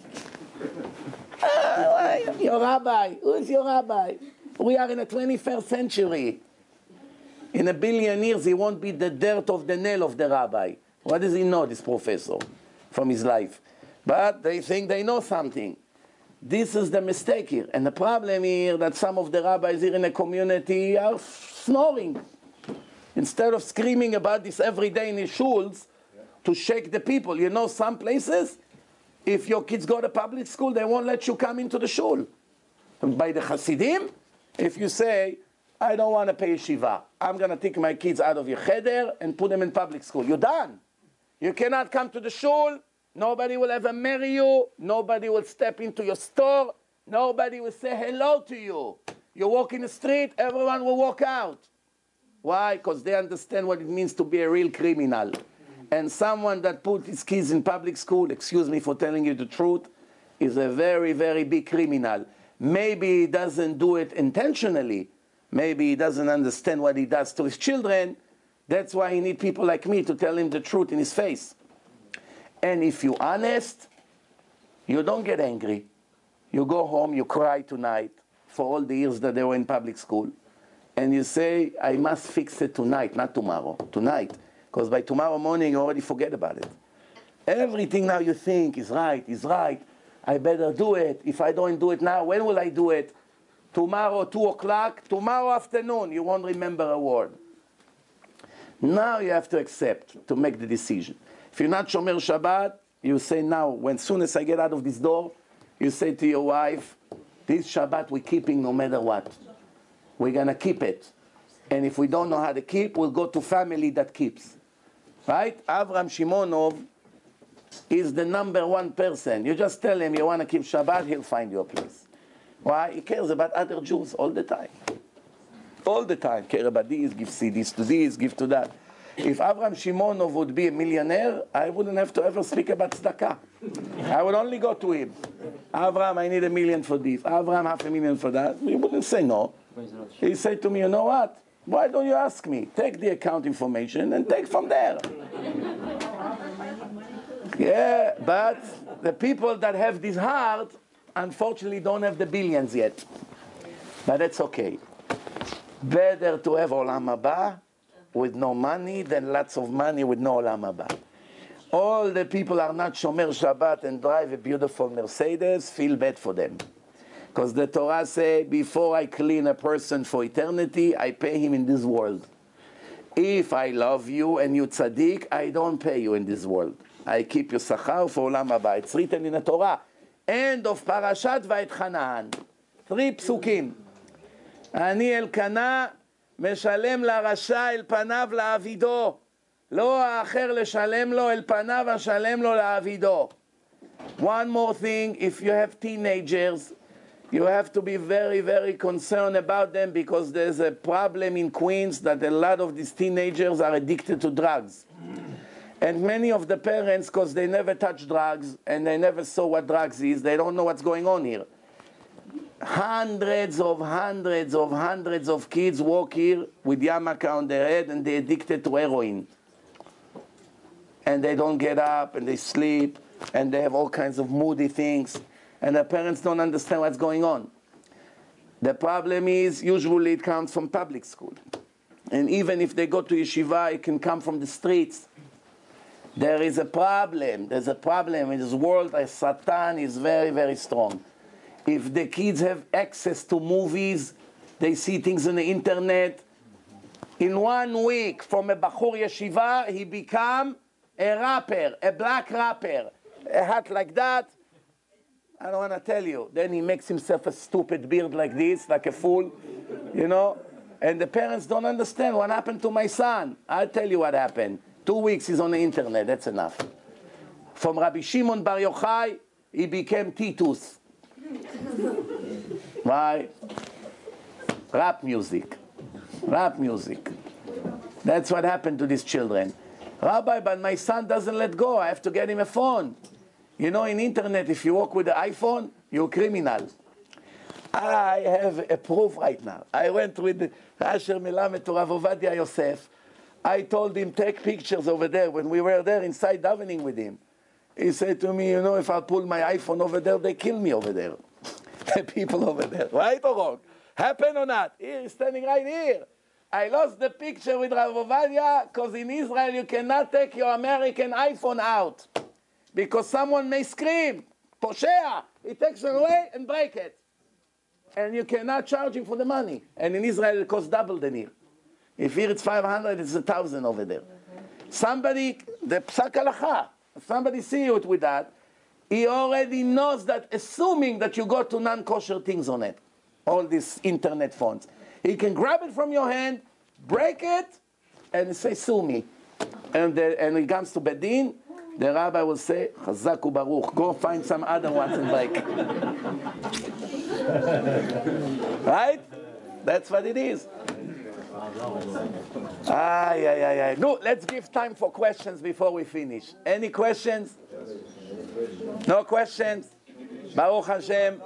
Your rabbi. Who's your rabbi? We are in the 21st century. In 1 billion years, he won't be the dirt of the nail of the rabbi. What does he know, this professor, from his life? But they think they know something. This is the mistake here. And the problem here that some of the rabbis here in the community are snoring. Instead of screaming about this every day in his shuls to shake the people. You know, some places, if your kids go to public school, they won't let you come into the shul. By the Hasidim, if you say, I don't want to pay yeshiva, I'm going to take my kids out of your cheder and put them in public school. You're done. You cannot come to the shul. Nobody will ever marry you. Nobody will step into your store. Nobody will say hello to you. You walk in the street, everyone will walk out. Why? Because they understand what it means to be a real criminal. And someone that put his kids in public school, excuse me for telling you the truth, is a very, very big criminal. Maybe he doesn't do it intentionally. Maybe he doesn't understand what he does to his children. That's why he needs people like me to tell him the truth in his face. And if you're honest, you don't get angry. You go home, you cry tonight for all the years that they were in public school. And you say, I must fix it tonight, not tomorrow, tonight. Because by tomorrow morning, you already forget about it. Everything now you think is right, I better do it. If I don't do it now, when will I do it? Tomorrow, 2 o'clock, tomorrow afternoon, you won't remember a word. Now you have to accept, to make the decision. If you're not Shomer Shabbat, you say now, when soon as I get out of this door, you say to your wife, this Shabbat we're keeping no matter what. We're going to keep it. And if we don't know how to keep, we'll go to family that keeps. Right? Avraham Shimonov is the #1 person. You just tell him you want to keep Shabbat, he'll find you a place. Why? He cares about other Jews all the time. All the time. Care about this, give CDs to this, give to that. If Avraham Shimonov would be a millionaire, I wouldn't have to ever speak about tzedakah. I would only go to him. Avraham, I need $1 million for this. Avraham, $500,000 for that. He wouldn't say no. He said to me, you know what? Why don't you ask me? Take the account information and take from there. Yeah, but the people that have this heart, unfortunately, don't have the billions yet. But that's okay. Better to have Olam Haba with no money than lots of money with no Olam Haba. All the people are not Shomer Shabbat and drive a beautiful Mercedes, feel bad for them. Because the Torah says, before I clean a person for eternity, I pay him in this world. If I love you and you tzaddik, I don't pay you in this world. I keep you sachar for olam haba. It's written in the Torah. End of Parashat Vayetchanan. 3 psukim. אני אלקנה משלם לרשע אל פניו לעבידו. לא האחר לשלם לו אל פניו אשלם לו לעבידו. One more thing, if you have teenagers, you have to be very, very concerned about them because there's a problem in Queens that a lot of these teenagers are addicted to drugs. And many of the parents, because they never touch drugs and they never saw what drugs is, they don't know what's going on here. Hundreds of kids walk here with yarmulke on their head and they're addicted to heroin. And they don't get up and they sleep and they have all kinds of moody things. And the parents don't understand what's going on. The problem is, usually it comes from public school. And even if they go to yeshiva, it can come from the streets. There is a problem. There's a problem in this world. Satan is very, very strong. If the kids have access to movies, they see things on the internet. In 1 week, from a Bachur Yeshiva, he become a rapper, a black rapper. A hat like that. I don't want to tell you. Then he makes himself a stupid beard like this, like a fool, you know. And the parents don't understand what happened to my son. I'll tell you what happened. 2 weeks he's on the internet, that's enough. From Rabbi Shimon Bar Yochai, he became Titus. Why? Rap music. Rap music. That's what happened to these children. Rabbi, but my son doesn't let go. I have to get him a phone. You know, in internet, if you walk with the iPhone, you're a criminal. I have a proof right now. I went with Asher Melamed to Rav Ovadia Yosef. I told him, take pictures over there. When we were there inside davening with him, he said to me, you know, if I pull my iPhone over there, they kill me over there. The people over there. Right or wrong? Happen or not? Here, he's standing right here. I lost the picture with Rav Ovadia because in Israel you cannot take your American iPhone out. Because someone may scream, Poshea, he takes it away and break it. And you cannot charge him for the money. And in Israel it costs double than here. If here it's 500, it's 1,000 over there. Somebody, the psak halacha, somebody see you with that, he already knows that, assuming that you go to non-kosher things on it, all these internet phones. He can grab it from your hand, break it, and say, sue me. And he comes to Bedin, the rabbi will say, Chazak u'baruch, go find some other ones and break. Right? That's what it is. No, let's give time for questions before we finish. Any questions? No questions? Baruch Hashem.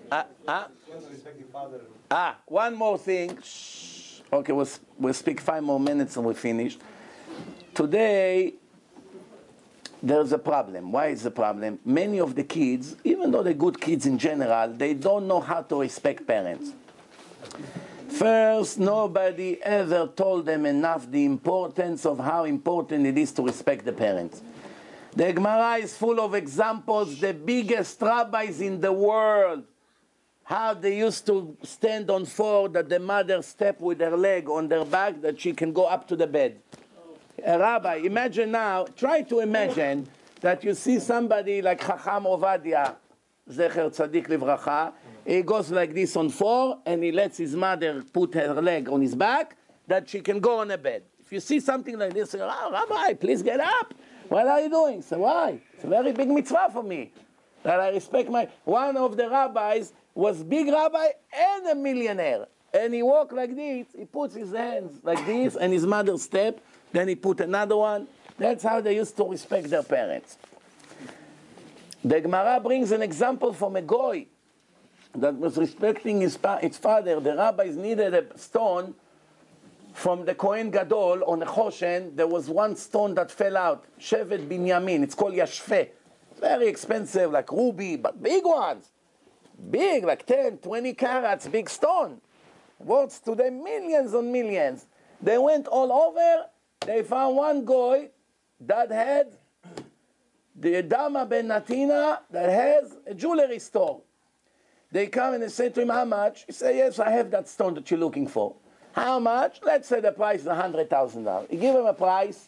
One more thing. Shh. Okay, we'll speak 5 more minutes and we'll finish. Today, there's a problem. Why is the problem? Many of the kids, even though they're good kids in general, they don't know how to respect parents. First, nobody ever told them enough the importance of how important it is to respect the parents. The Gemara is full of examples, the biggest rabbis in the world, how they used to stand on 4, that the mother step with her leg on their back, that she can go up to the bed. A rabbi, imagine now, try to imagine that you see somebody like Chacham Ovadia, Zecher Tzadik Livracha, he goes like this on 4, and he lets his mother put her leg on his back, that she can go on a bed. If you see something like this, say, oh, Rabbi, please get up. What are you doing? Say, why? It's a very big mitzvah for me, that I respect my... One of the rabbis was big rabbi and a millionaire. And he walked like this, he puts his hands like this, and his mother step, then he put another one. That's how they used to respect their parents. The Gemara brings an example from a goy that was respecting his father. The rabbis needed a stone from the Kohen Gadol on a Choshen. There was one stone that fell out, Shevet Binyamin. It's called Yashfeh. Very expensive, like ruby, but big ones. Big, like 10, 20 carats, big stone. Worth to them millions and millions. They went all over. They found one goy that had the Dama Ben Natina that has a jewelry store. They come and they say to him, how much? He says, yes, I have that stone that you're looking for. How much? Let's say the price is $100,000. You give him a price,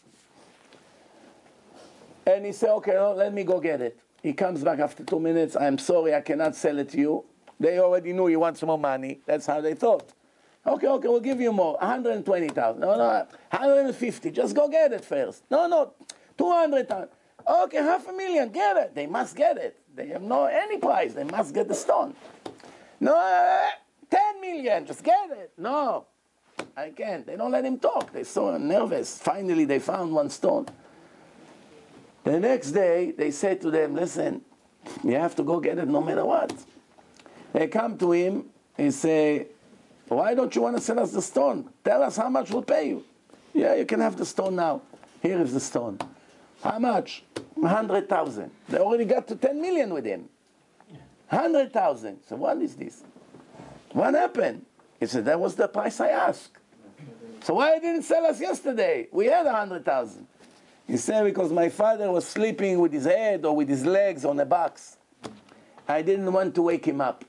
and he says, okay, no, let me go get it. He comes back after 2 minutes. I'm sorry, I cannot sell it to you. They already knew he wants more money. That's how they thought. Okay, we'll give you more. 120,000. No, 150. Just go get it first. No, 200,000. Okay, $500,000. Get it. They must get it. They have no any price. They must get the stone. No, 10 million. Just get it. No, I can't. They don't let him talk. They're so nervous. Finally, they found one stone. The next day, they said to them, listen, you have to go get it no matter what. They come to him and say, why don't you want to sell us the stone? Tell us how much we'll pay you. Yeah, you can have the stone now. Here is the stone. How much? 100,000. They already got to 10 million with him. 100,000. So what is this? What happened? He said, that was the price I asked. So why didn't sell us yesterday? We had 100,000. He said, because my father was sleeping with his head or with his legs on a box. I didn't want to wake him up.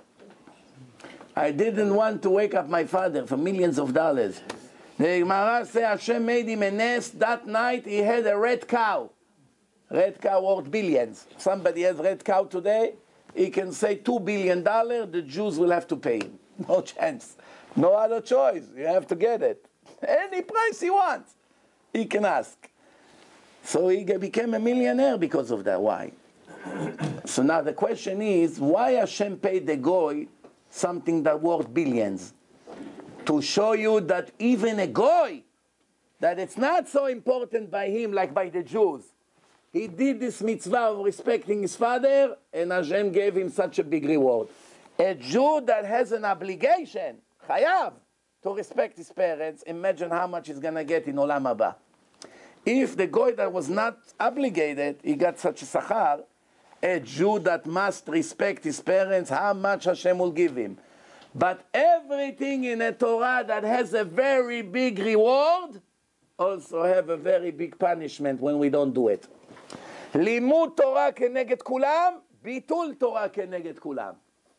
I didn't want to wake up my father for millions of dollars. The Gemara says Hashem made him a nest. That night he had a red cow. Red cow worth billions. If somebody has red cow today, he can say $2 billion, the Jews will have to pay him. No chance. No other choice. You have to get it. Any price he wants, he can ask. So he became a millionaire because of that. Why? So now the question is, why Hashem paid the Goy something that worth billions? To show you that even a Goy, that it's not so important by him like by the Jews. He did this mitzvah of respecting his father, and Hashem gave him such a big reward. A Jew that has an obligation, chayav, to respect his parents, imagine how much he's going to get in Olam Haba. If the Goy that was not obligated, he got such a sachar, a Jew that must respect his parents, how much Hashem will give him. But everything in a Torah that has a very big reward also have a very big punishment when we don't do it. Limud Torah keneged kulam, bitul Torah keneged kulam.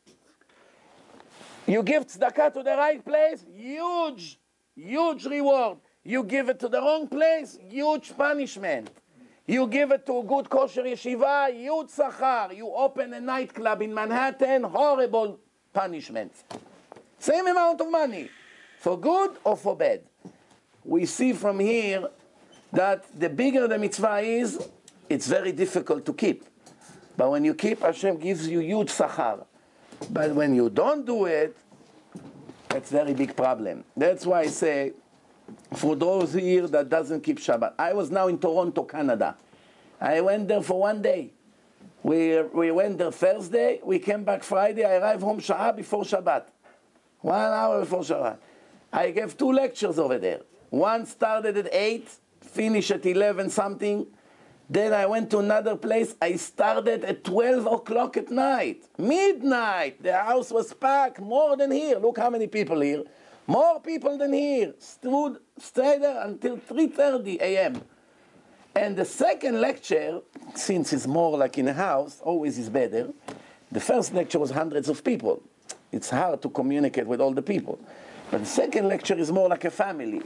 You give tzedakah to the right place, huge reward. You give it to the wrong place, huge punishment. You give it to a good kosher yeshiva, huge sachar. You open a nightclub in Manhattan, horrible punishment. Same amount of money, for good or for bad. We see from here that the bigger the mitzvah is, it's very difficult to keep. But when you keep, Hashem gives you huge sachar. But when you don't do it, that's a very big problem. That's why I say, for those here that doesn't keep Shabbat. I was now in Toronto, Canada. I went there for 1 day. We went there Thursday, we came back Friday, I arrived home Sha'ah before Shabbat. 1 hour before Shabbat. I gave 2 lectures over there. One started at 8, finished at 11 something. Then I went to another place, I started at 12 o'clock at night. Midnight! The house was packed, more than here. Look how many people here. More people than here. Stayed there until 3:30 a.m. And the second lecture, since it's more like in a house, always is better. The first lecture was hundreds of people. It's hard to communicate with all the people. But the second lecture is more like a family.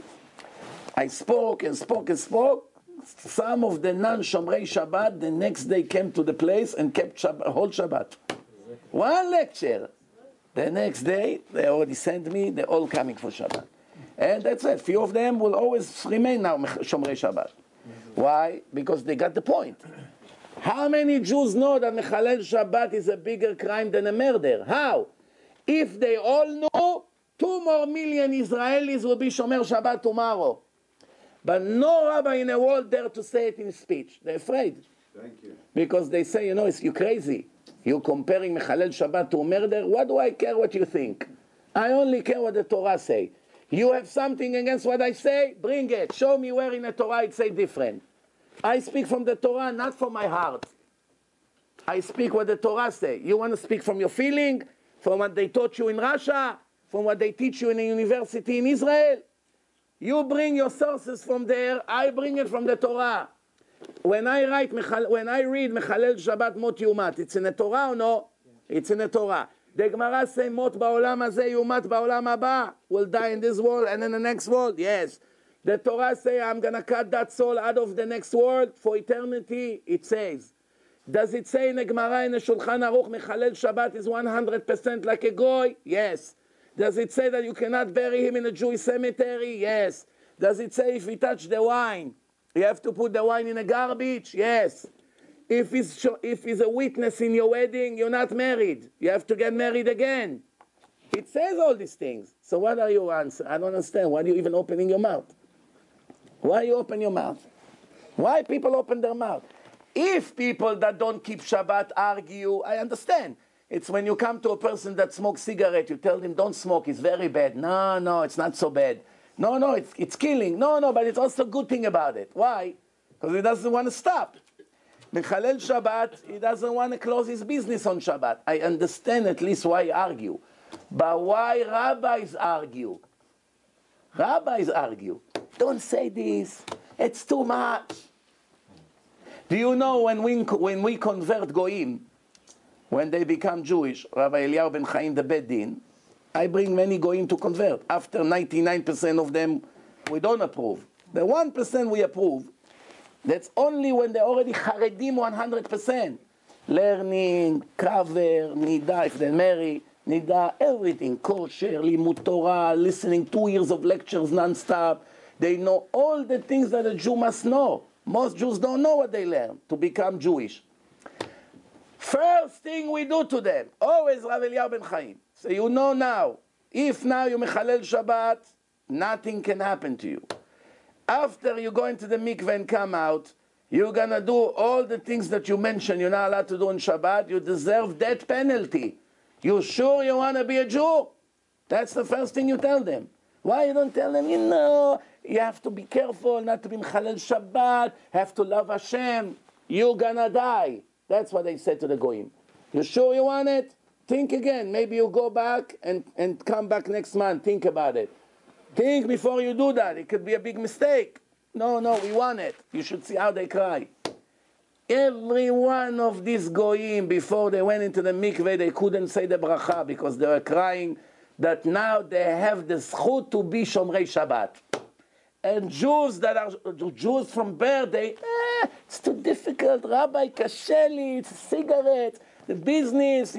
I spoke and spoke and spoke. Some of the non-Shomrei Shabbat the next day came to the place and kept whole Shabbat. 1 lecture. The next day, they already sent me, they're all coming for Shabbat. And that's it. Few of them will always remain now Shomrei Shabbat. Why? Because they got the point. How many Jews know that Mechalel Shabbat is a bigger crime than a murder? How? If they all know, 2 more million Israelis will be Shomer Shabbat tomorrow. But no rabbi in the world dare to say it in speech. They're afraid. Thank you. Because they say, you're crazy. You're comparing Mechalel Shabbat to a murder. What do I care what you think? I only care what the Torah say. You have something against what I say? Bring it. Show me where in the Torah it say different. I speak from the Torah, not from my heart. I speak what the Torah say. You want to speak from your feeling? From what they taught you in Russia? From what they teach you in a university in Israel? You bring your sources from there. I bring it from the Torah. When I read Mechalel Shabbat Mot Yumat, it's in the Torah or no? Yeah. It's in the Torah. The Gemara say, mot ba'olam hazeh yumat ba'olam haba. Will die in this world and in the next world. Yes. The Torah say, I'm going to cut that soul out of the next world for eternity. It says. Does it say in the Gemara in the Shulchan Aruch, Mechalel Shabbat is 100% like a goy? Yes. Does it say that you cannot bury him in a Jewish cemetery? Yes. Does it say if he touched the wine, you have to put the wine in a garbage? Yes. If he's a witness in your wedding, you're not married. You have to get married again. It says all these things. So what are your answers? I don't understand. Why are you even opening your mouth? Why you open your mouth? Why people open their mouth? If people that don't keep Shabbat argue, I understand. It's when you come to a person that smokes cigarette, you tell him, don't smoke, it's very bad. No, it's not so bad. No, it's killing. No, but it's also a good thing about it. Why? Because he doesn't want to stop. Mechalel Shabbat, he doesn't want to close his business on Shabbat. I understand at least why he argue. But why rabbis argue? Rabbis argue. Don't say this. It's too much. Do you know when we convert Goyim, when they become Jewish, Rabbi Eliyahu ben Chaim the Beit Din, I bring many Goyim to convert. After 99% of them, we don't approve. The 1% we approve, that's only when they're already Charedim 100%. Learning, cover, Nida, if they marry, Nida, everything, kosher, limud Torah, listening 2 years of lectures non-stop. They know all the things that a Jew must know. Most Jews don't know what they learn to become Jewish. First thing we do to them, always Rav Eliyahu ben Chaim. So you know now, if now you mechalel Shabbat, nothing can happen to you. After you go into the mikveh and come out, you're going to do all the things that you mentioned you're not allowed to do on Shabbat. You deserve death penalty. You sure you want to be a Jew? That's the first thing you tell them. Why you don't tell them, you have to be careful not to be mechalel Shabbat, have to love Hashem. You're going to die. That's what they said to the Goyim. You sure you want it? Think again. Maybe you go back and come back next month. Think about it. Think before you do that. It could be a big mistake. No, we want it. You should see how they cry. Every one of these Goyim, before they went into the mikveh, they couldn't say the bracha because they were crying that now they have the zchut to be Shomrei Shabbat. And Jews that are Jews from birth, it's too difficult. Rabbi, kasheli, it's a cigarette, the business,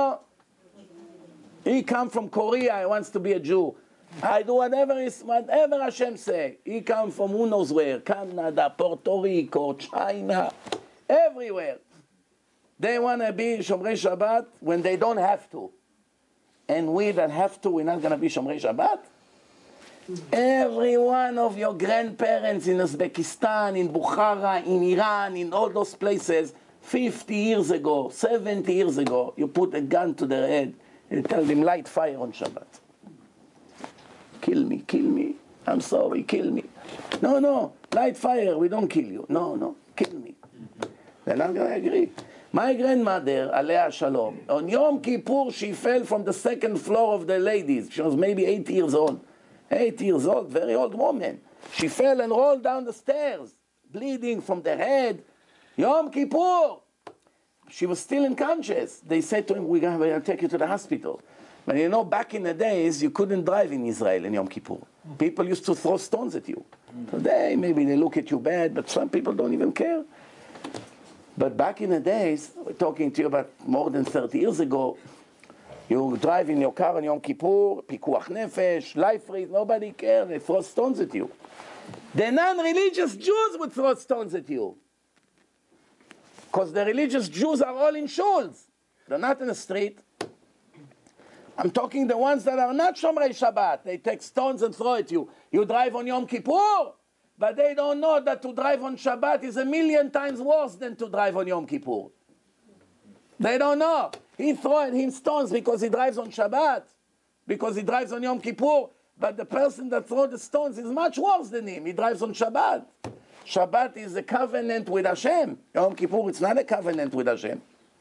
He come from Korea, he wants to be a Jew. I do whatever Hashem say. He come from who knows where, Canada, Puerto Rico, China, everywhere. They want to be Shomrei Shabbat when they don't have to. And we that have to, we're not going to be Shomrei Shabbat? Every one of your grandparents in Uzbekistan, in Bukhara, in Iran, in all those places, 50 years ago, 70 years ago, you put a gun to their head and tell them, light fire on Shabbat. Kill me. I'm sorry, kill me. No, light fire, we don't kill you. No, kill me. They're not going to agree. My grandmother, Alea Shalom, on Yom Kippur, she fell from the second floor of the ladies. She was maybe 8 years old. 8 years old, very old woman. She fell and rolled down the stairs, bleeding from the head. Yom Kippur. She was still unconscious. They said to him, we're going to take you to the hospital. But back in the days, you couldn't drive in Israel in Yom Kippur. People used to throw stones at you. Today, maybe they look at you bad, but some people don't even care. But back in the days, we're talking to you about more than 30 years ago, you drive in your car on Yom Kippur, pikuach nefesh, life race, nobody cares, they throw stones at you. The non-religious Jews would throw stones at you. Because the religious Jews are all in shuls. They're not in the street. I'm talking the ones that are not Shomrei Shabbat. They take stones and throw at you. You drive on Yom Kippur, but they don't know that to drive on Shabbat is 1,000,000 times worse than to drive on Yom Kippur. They don't know. He throw at him stones because he drives on Shabbat, because he drives on Yom Kippur, but the person that throws the stones is much worse than him. He drives on Shabbat. Shabbat is a covenant with Hashem. Yom Kippur, it's not a covenant with Hashem.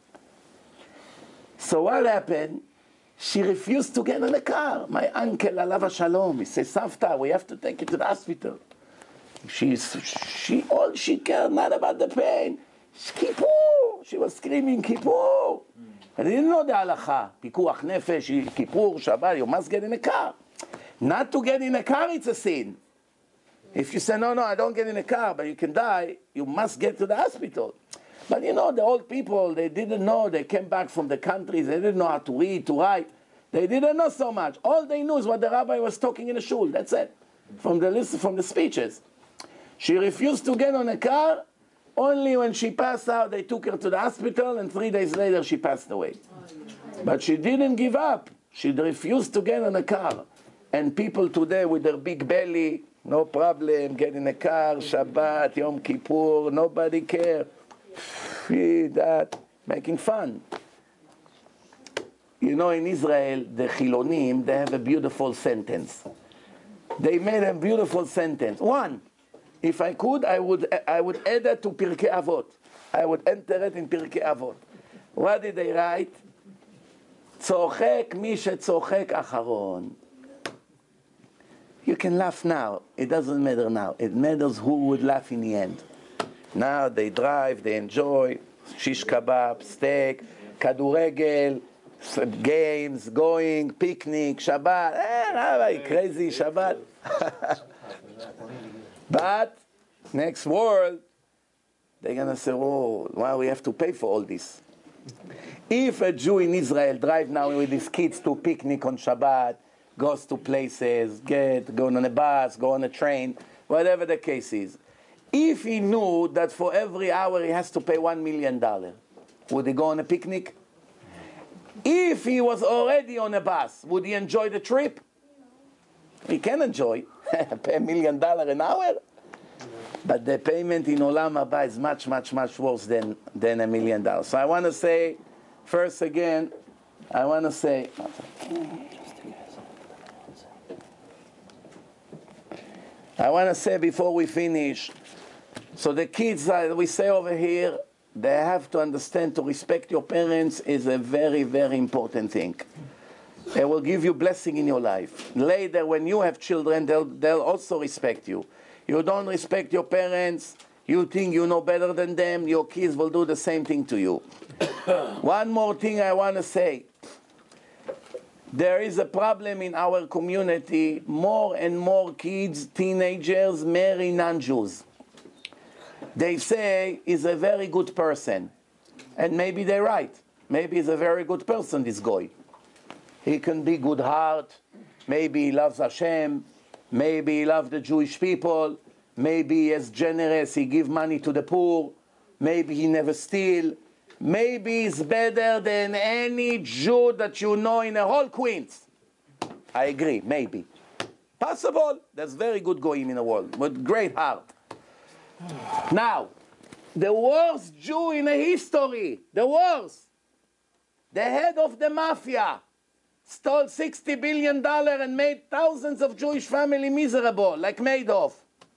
So what happened? She refused to get in the car. My uncle, Alav Shalom, he says, Savta, we have to take you to the hospital. All she cared not about the pain. Kippur, She was screaming, Kippur. And they didn't know the halacha. Pikuach nefesh, Kippur, Shabbat, you must get in a car. Not to get in a car, it's a sin. If you say, no, I don't get in a car, but you can die, you must get to the hospital. But you know, the old people, they didn't know. They came back from the countries. They didn't know how to read, to write. They didn't know so much. All they knew is what the rabbi was talking in the shul. That's it. From the list, from the speeches. She refused to get on a car. Only when she passed out, they took her to the hospital, and 3 days later, she passed away. But she didn't give up. She refused to get on a car. And people today with their big belly, no problem, get in a car, Shabbat, Yom Kippur, nobody care. That, making fun. You know, in Israel, the Chilonim, they have a beautiful sentence. They made a beautiful sentence. One, if I could, I would add it to Pirkei Avot. I would enter it in Pirkei Avot. What did they write? צוחק מי שצוחק אחרון. You can laugh now. It doesn't matter now. It matters who would laugh in the end. Now they drive, they enjoy, shish kebab, steak, kaduregel, games, going, picnic, Shabbat. Rabbi, crazy Shabbat. But next world, they're going to say, oh, why we have to pay for all this? If a Jew in Israel drive now with his kids to picnic on Shabbat, goes to places, going on a bus, go on a train, whatever the case is, if he knew that for every hour he has to pay $1 million, would he go on a picnic? If he was already on a bus, would he enjoy the trip? He can enjoy. Pay $1 million an hour? But the payment in Olam Haba is much, much, much worse than $1 million. So I want to say, first again, I want to say before we finish, so the kids, we say over here, they have to understand to respect your parents is a very, very important thing. They will give you blessing in your life. Later, when you have children, they'll also respect you. You don't respect your parents, you think you know better than them, your kids will do the same thing to you. One more thing I want to say. There is a problem in our community. More and more kids, teenagers, marry non-Jews. They say he's a very good person. And maybe they're right. Maybe he's a very good person, this guy. He can be good heart. Maybe he loves Hashem. Maybe he loves the Jewish people. Maybe he is generous. He gives money to the poor. Maybe he never steals. Maybe he's better than any Jew that you know in the whole Queens. I agree, maybe. Possible. There's very good goyim in the world with great heart. Now, the worst Jew in the history, the worst, the head of the mafia, stole $60 billion and made thousands of Jewish families miserable, like Madoff.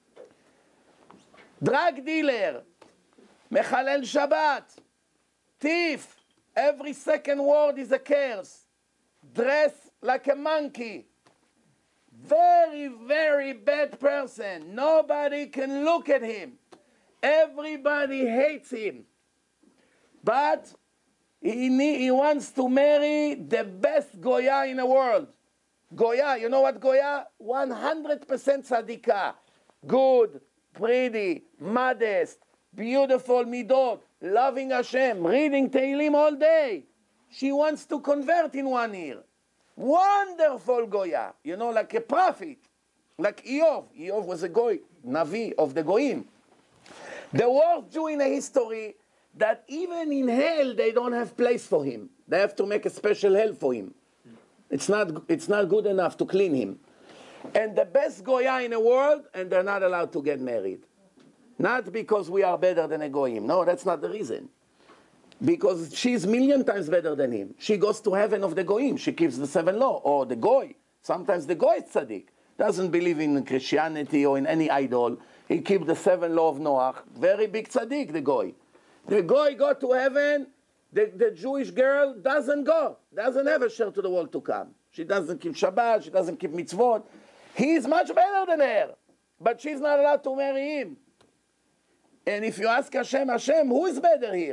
Drug dealer, Mechalel Shabbat, thief, every second word is a curse, dress like a monkey. Very, very bad person. Nobody can look at him. Everybody hates him. But he wants to marry the best Goya in the world. Goya, you know what Goya? 100% tzadikah. Good, pretty, modest, beautiful midot, loving Hashem, reading Tehillim all day. She wants to convert in 1 year. Wonderful Goya, you know, like a prophet, like Eov. Eov was a Goy, Navi of the Goyim. The worst Jew in the history that even in hell they don't have place for him. They have to make a special hell for him. It's not good enough to clean him. And the best Goya in the world, and they're not allowed to get married. Not because we are better than a Goyim. No, that's not the reason. Because she's 1,000,000 times better than him. She goes to heaven of the Goyim. She keeps the 7 law. Or the Goy. Sometimes the Goy is tzaddik. Doesn't believe in Christianity or in any idol. He keeps the 7 law of Noah. Very big tzaddik, the Goy. The Goy go to heaven. The Jewish girl doesn't go. Doesn't have a share to the world to come. She doesn't keep Shabbat. She doesn't keep mitzvot. He's much better than her. But she's not allowed to marry him. And if you ask Hashem, Hashem, who is better here?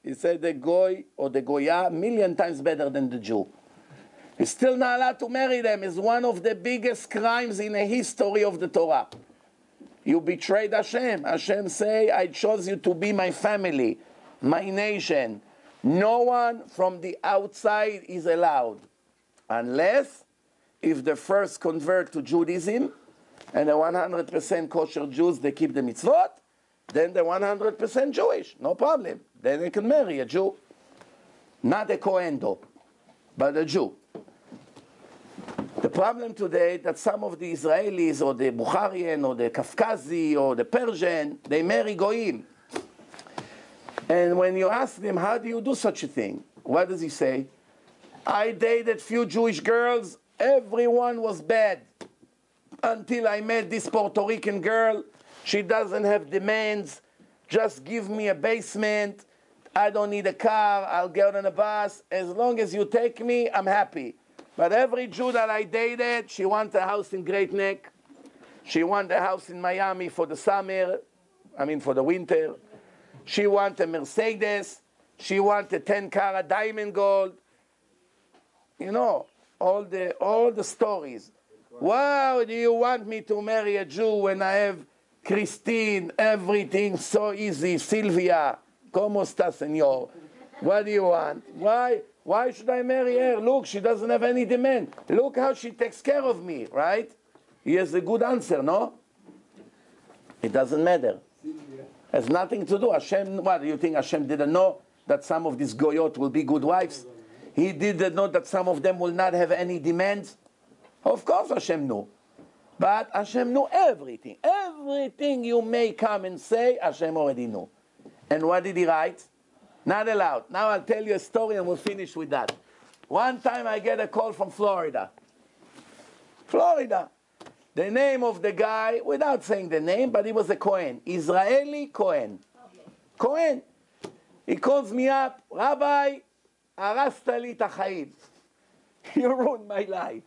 He said the goy or the goya 1,000,000 times better than the Jew. He's still not allowed to marry them. It's one of the biggest crimes in the history of the Torah. You betrayed Hashem. Hashem say, I chose you to be my family, my nation. No one from the outside is allowed. Unless if the first convert to Judaism, and the 100% kosher Jews, they keep the mitzvot, then they're 100% Jewish. No problem. Then they can marry a Jew. Not a Kohen though, but a Jew. The problem today that some of the Israelis or the Bukharian or the Kafkazi or the Persian, they marry Goyim. And when you ask them, how do you do such a thing? What does he say? I dated few Jewish girls, everyone was bad. Until I met this Puerto Rican girl, she doesn't have demands, just give me a basement, I don't need a car, I'll get on a bus, as long as you take me, I'm happy. But every Jew that I dated, she wants a house in Great Neck. She wants a house in Miami for the summer, for the winter. She wants a Mercedes. She wants a 10-carat diamond gold. You know, all the stories. Wow, do you want me to marry a Jew when I have Christine, everything so easy, Sylvia, ¿cómo está, señor? What do you want? Why should I marry her? Look, she doesn't have any demand. Look how she takes care of me, right? He has a good answer, no? It doesn't matter. It has nothing to do. Hashem, what, do you think Hashem didn't know that some of these goyot will be good wives? He didn't know that some of them will not have any demands? Of course Hashem knew. But Hashem knew everything. Everything you may come and say, Hashem already knew. And what did he write? Not allowed. Now I'll tell you a story and we'll finish with that. One time I get a call from Florida. Florida. The name of the guy, without saying the name, but he was a Kohen. Israeli Kohen. Kohen. He calls me up, Rabbi, arasta li tachaim. You ruined my life.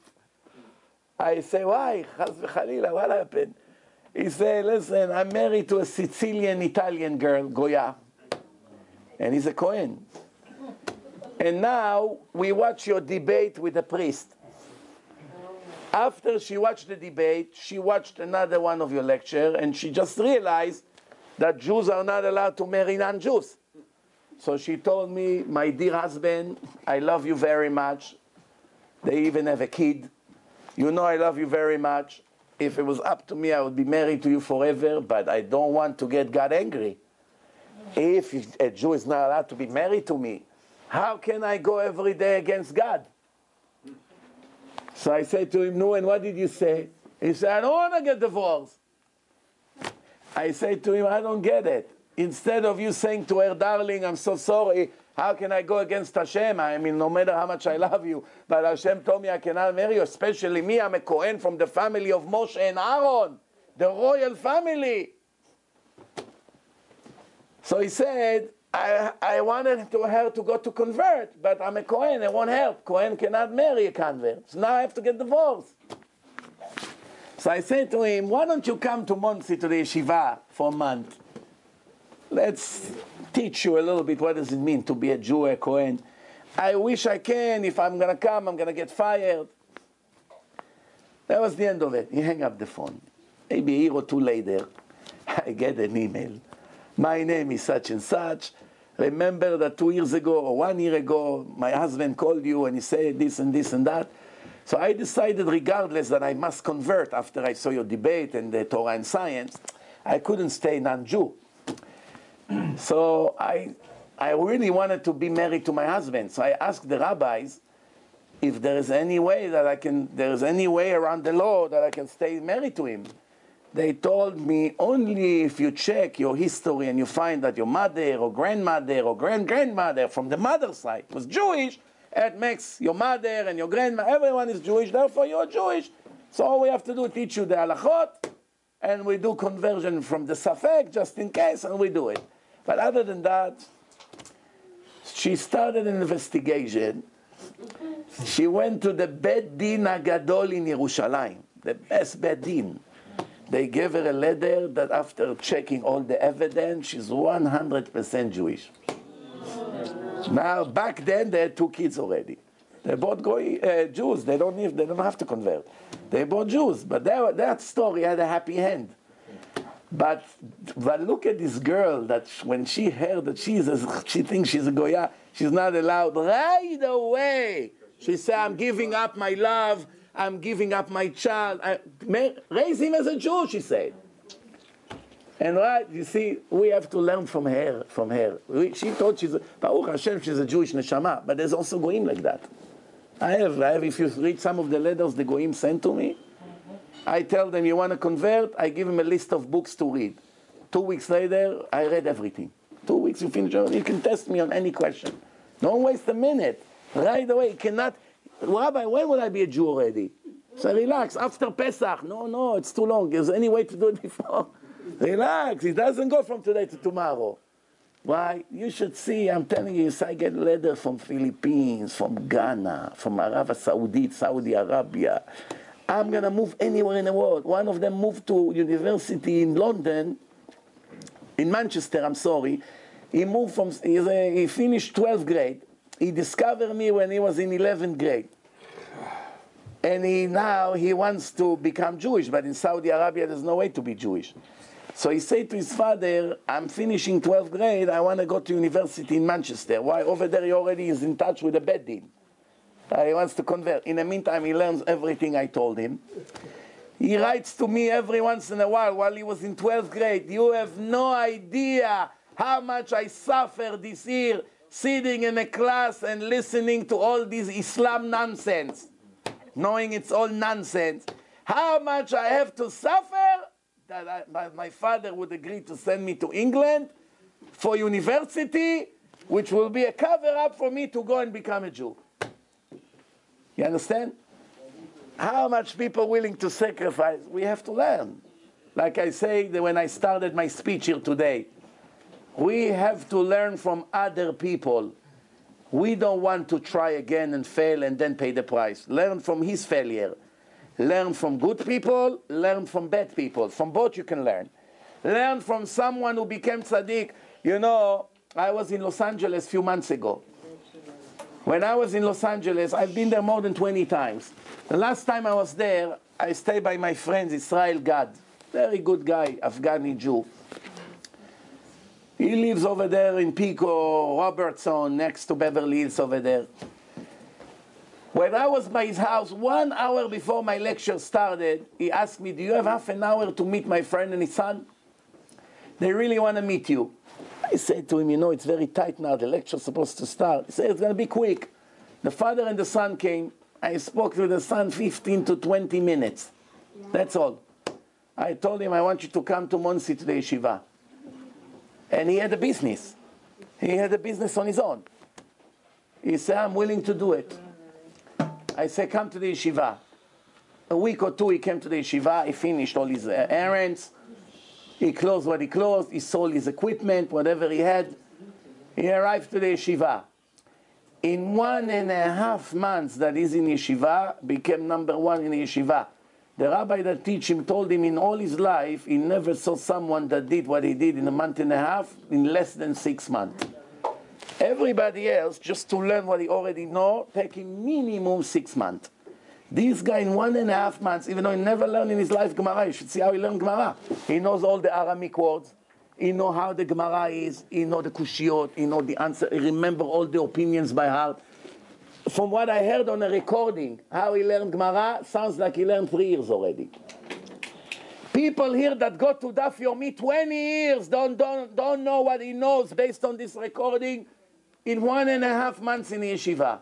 I say, why? Chas v'chalila, what happened? He said, listen, I'm married to a Sicilian Italian girl, Goya. And he's a Kohen. And now we watch your debate with the priest. After she watched the debate, she watched another one of your lecture, and she just realized that Jews are not allowed to marry non-Jews. So she told me, my dear husband, I love you very much. They even have a kid. You know I love you very much. If it was up to me, I would be married to you forever, but I don't want to get God angry. If a Jew is not allowed to be married to me, how can I go every day against God? So I said to him, no, and what did you say? He said, I don't want to get divorced. I said to him, I don't get it. Instead of you saying to her, darling, I'm so sorry, how can I go against Hashem? No matter how much I love you, but Hashem told me I cannot marry you, especially me, I'm a Kohen from the family of Moshe and Aaron, the royal family. So he said, I wanted her to go to convert, but I'm a Kohen, it won't help. Kohen cannot marry a convert. So now I have to get divorced. So I said to him, why don't you come to Monsey to the yeshiva for a month? Let's teach you a little bit what does it mean to be a Jew, a Kohen. I wish I can. If I'm going to come, I'm going to get fired. That was the end of it. He hung up the phone. Maybe a year or two later, I get an email. My name is such and such. Remember that 2 years ago or 1 year ago, my husband called you and he said this and this and that. So I decided, regardless, that I must convert after I saw your debate and the Torah and science. I couldn't stay non-Jew. So I really wanted to be married to my husband. So I asked the rabbis if there is any way around the law that I can stay married to him. They told me only if you check your history and you find that your mother or grandmother or grand-grandmother from the mother's side was Jewish, it makes your mother and your grandma, everyone is Jewish, therefore you're Jewish. So all we have to do is teach you the halachot, and we do conversion from the safek, just in case, and we do it. But other than that, she started an investigation. She went to the Bet Din Agadol in Yerushalayim, the best Bet Din. They gave her a letter that after checking all the evidence, she's 100% Jewish. Now, back then, they had 2 kids already. They both Jews. They don't have to convert. They both Jews. But that story had a happy end. But look at this girl that when she heard that she thinks she's a Goya, she's not allowed right away. She said, I'm giving up my love. I'm giving up my child. Raise him as a Jew, she said. And right, you see, we have to learn from her. She thought Baruch Hashem, she's a Jewish neshama, but there's also goyim like that. I have, if you read some of the letters the goyim sent to me, I tell them, you want to convert? I give them a list of books to read. 2 weeks later, I read everything. 2 weeks, you finish, you can test me on any question. Don't waste a minute. Right away, you cannot, Rabbi, when will I be a Jew already? So relax, after Pesach. No, it's too long. Is there any way to do it before? Relax, it doesn't go from today to tomorrow. Why? You should see, I'm telling you, I get letters from Philippines, from Ghana, from Arab Saudi Arabia. I'm going to move anywhere in the world. One of them moved to university in London, in Manchester, I'm sorry. He moved from, he finished 12th grade. He discovered me when he was in 11th grade. And now he wants to become Jewish, but in Saudi Arabia there's no way to be Jewish. So he said to his father, I'm finishing 12th grade, I want to go to university in Manchester. Why? Over there he already is in touch with the Beit Din. He wants to convert. In the meantime, he learns everything I told him. He writes to me every once in a while he was in 12th grade. You have no idea how much I suffered this year sitting in a class and listening to all this Islam nonsense, knowing it's all nonsense. How much I have to suffer that my father would agree to send me to England for university, which will be a cover-up for me to go and become a Jew. You understand? How much people willing to sacrifice? We have to learn. Like I say when I started my speech here today, we have to learn from other people. We don't want to try again and fail and then pay the price. Learn from his failure. Learn from good people, learn from bad people. From both you can learn. Learn from someone who became tzaddik. You know, I was in Los Angeles a few months ago. When I was in Los Angeles, I've been there more than 20 times. The last time I was there, I stayed by my friend Israel Gad. Very good guy, Afghani Jew. He lives over there in Pico, Robertson, next to Beverly Hills over there. When I was by his house, 1 hour before my lecture started, he asked me, do you have half an hour to meet my friend and his son? They really want to meet you. I said to him, you know, it's very tight now. The lecture's supposed to start. He said, it's going to be quick. The father and the son came. I spoke to the son 15 to 20 minutes. That's all. I told him, I want you to come to Monsey to the yeshiva. And he had a business. He had a business on his own. He said, I'm willing to do it. I said, come to the yeshiva. A week or two, he came to the yeshiva. He finished all his errands. He closed what he closed. He sold his equipment, whatever he had. He arrived to the yeshiva. In 1.5 months that he's in yeshiva, became number one in the yeshiva. The rabbi that teach him told him in all his life, he never saw someone that did what he did in 1.5 months in less than 6 months. Everybody else, just to learn what he already know, take him minimum 6 months. This guy in 1.5 months, even though he never learned in his life Gemara, you should see how he learned Gemara. He knows all the Aramic words. He knows how the Gemara is. He knows the Kushiyot. He knows the answer. He remembers all the opinions by heart. From what I heard on a recording, how he learned Gemara, sounds like he learned 3 years already. People here that go to Daf Yomi 20 years don't know what he knows based on this recording in 1.5 months in yeshiva.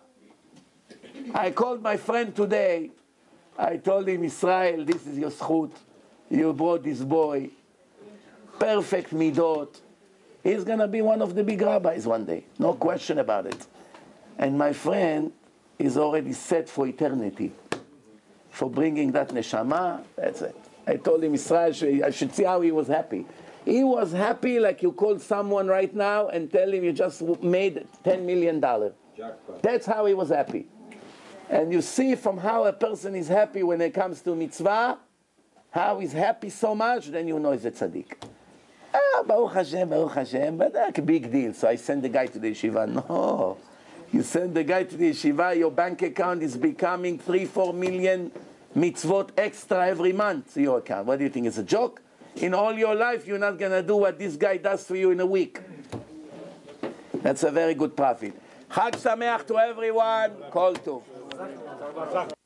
I called my friend today. I told him, Israel, this is your zchut. You brought this boy. Perfect midot. He's going to be one of the big rabbis one day. No question about it. And my friend is already set for eternity. For bringing that neshama, that's it. I told him, Israel, I should see how he was happy. He was happy like you call someone right now and tell him you just made $10 million. Jackpot. That's how he was happy. And you see from how a person is happy when it comes to mitzvah, how he's happy so much, then you know he's a tzaddik. Baruch Hashem, but that's a big deal. So I send the guy to the yeshiva. No. You send the guy to the yeshiva, your bank account is becoming 3-4 million mitzvot extra every month to your account. What do you think? It's a joke? In all your life, you're not going to do what this guy does for you in a week. That's a very good profit. Chag Sameach to everyone. Kol Tov.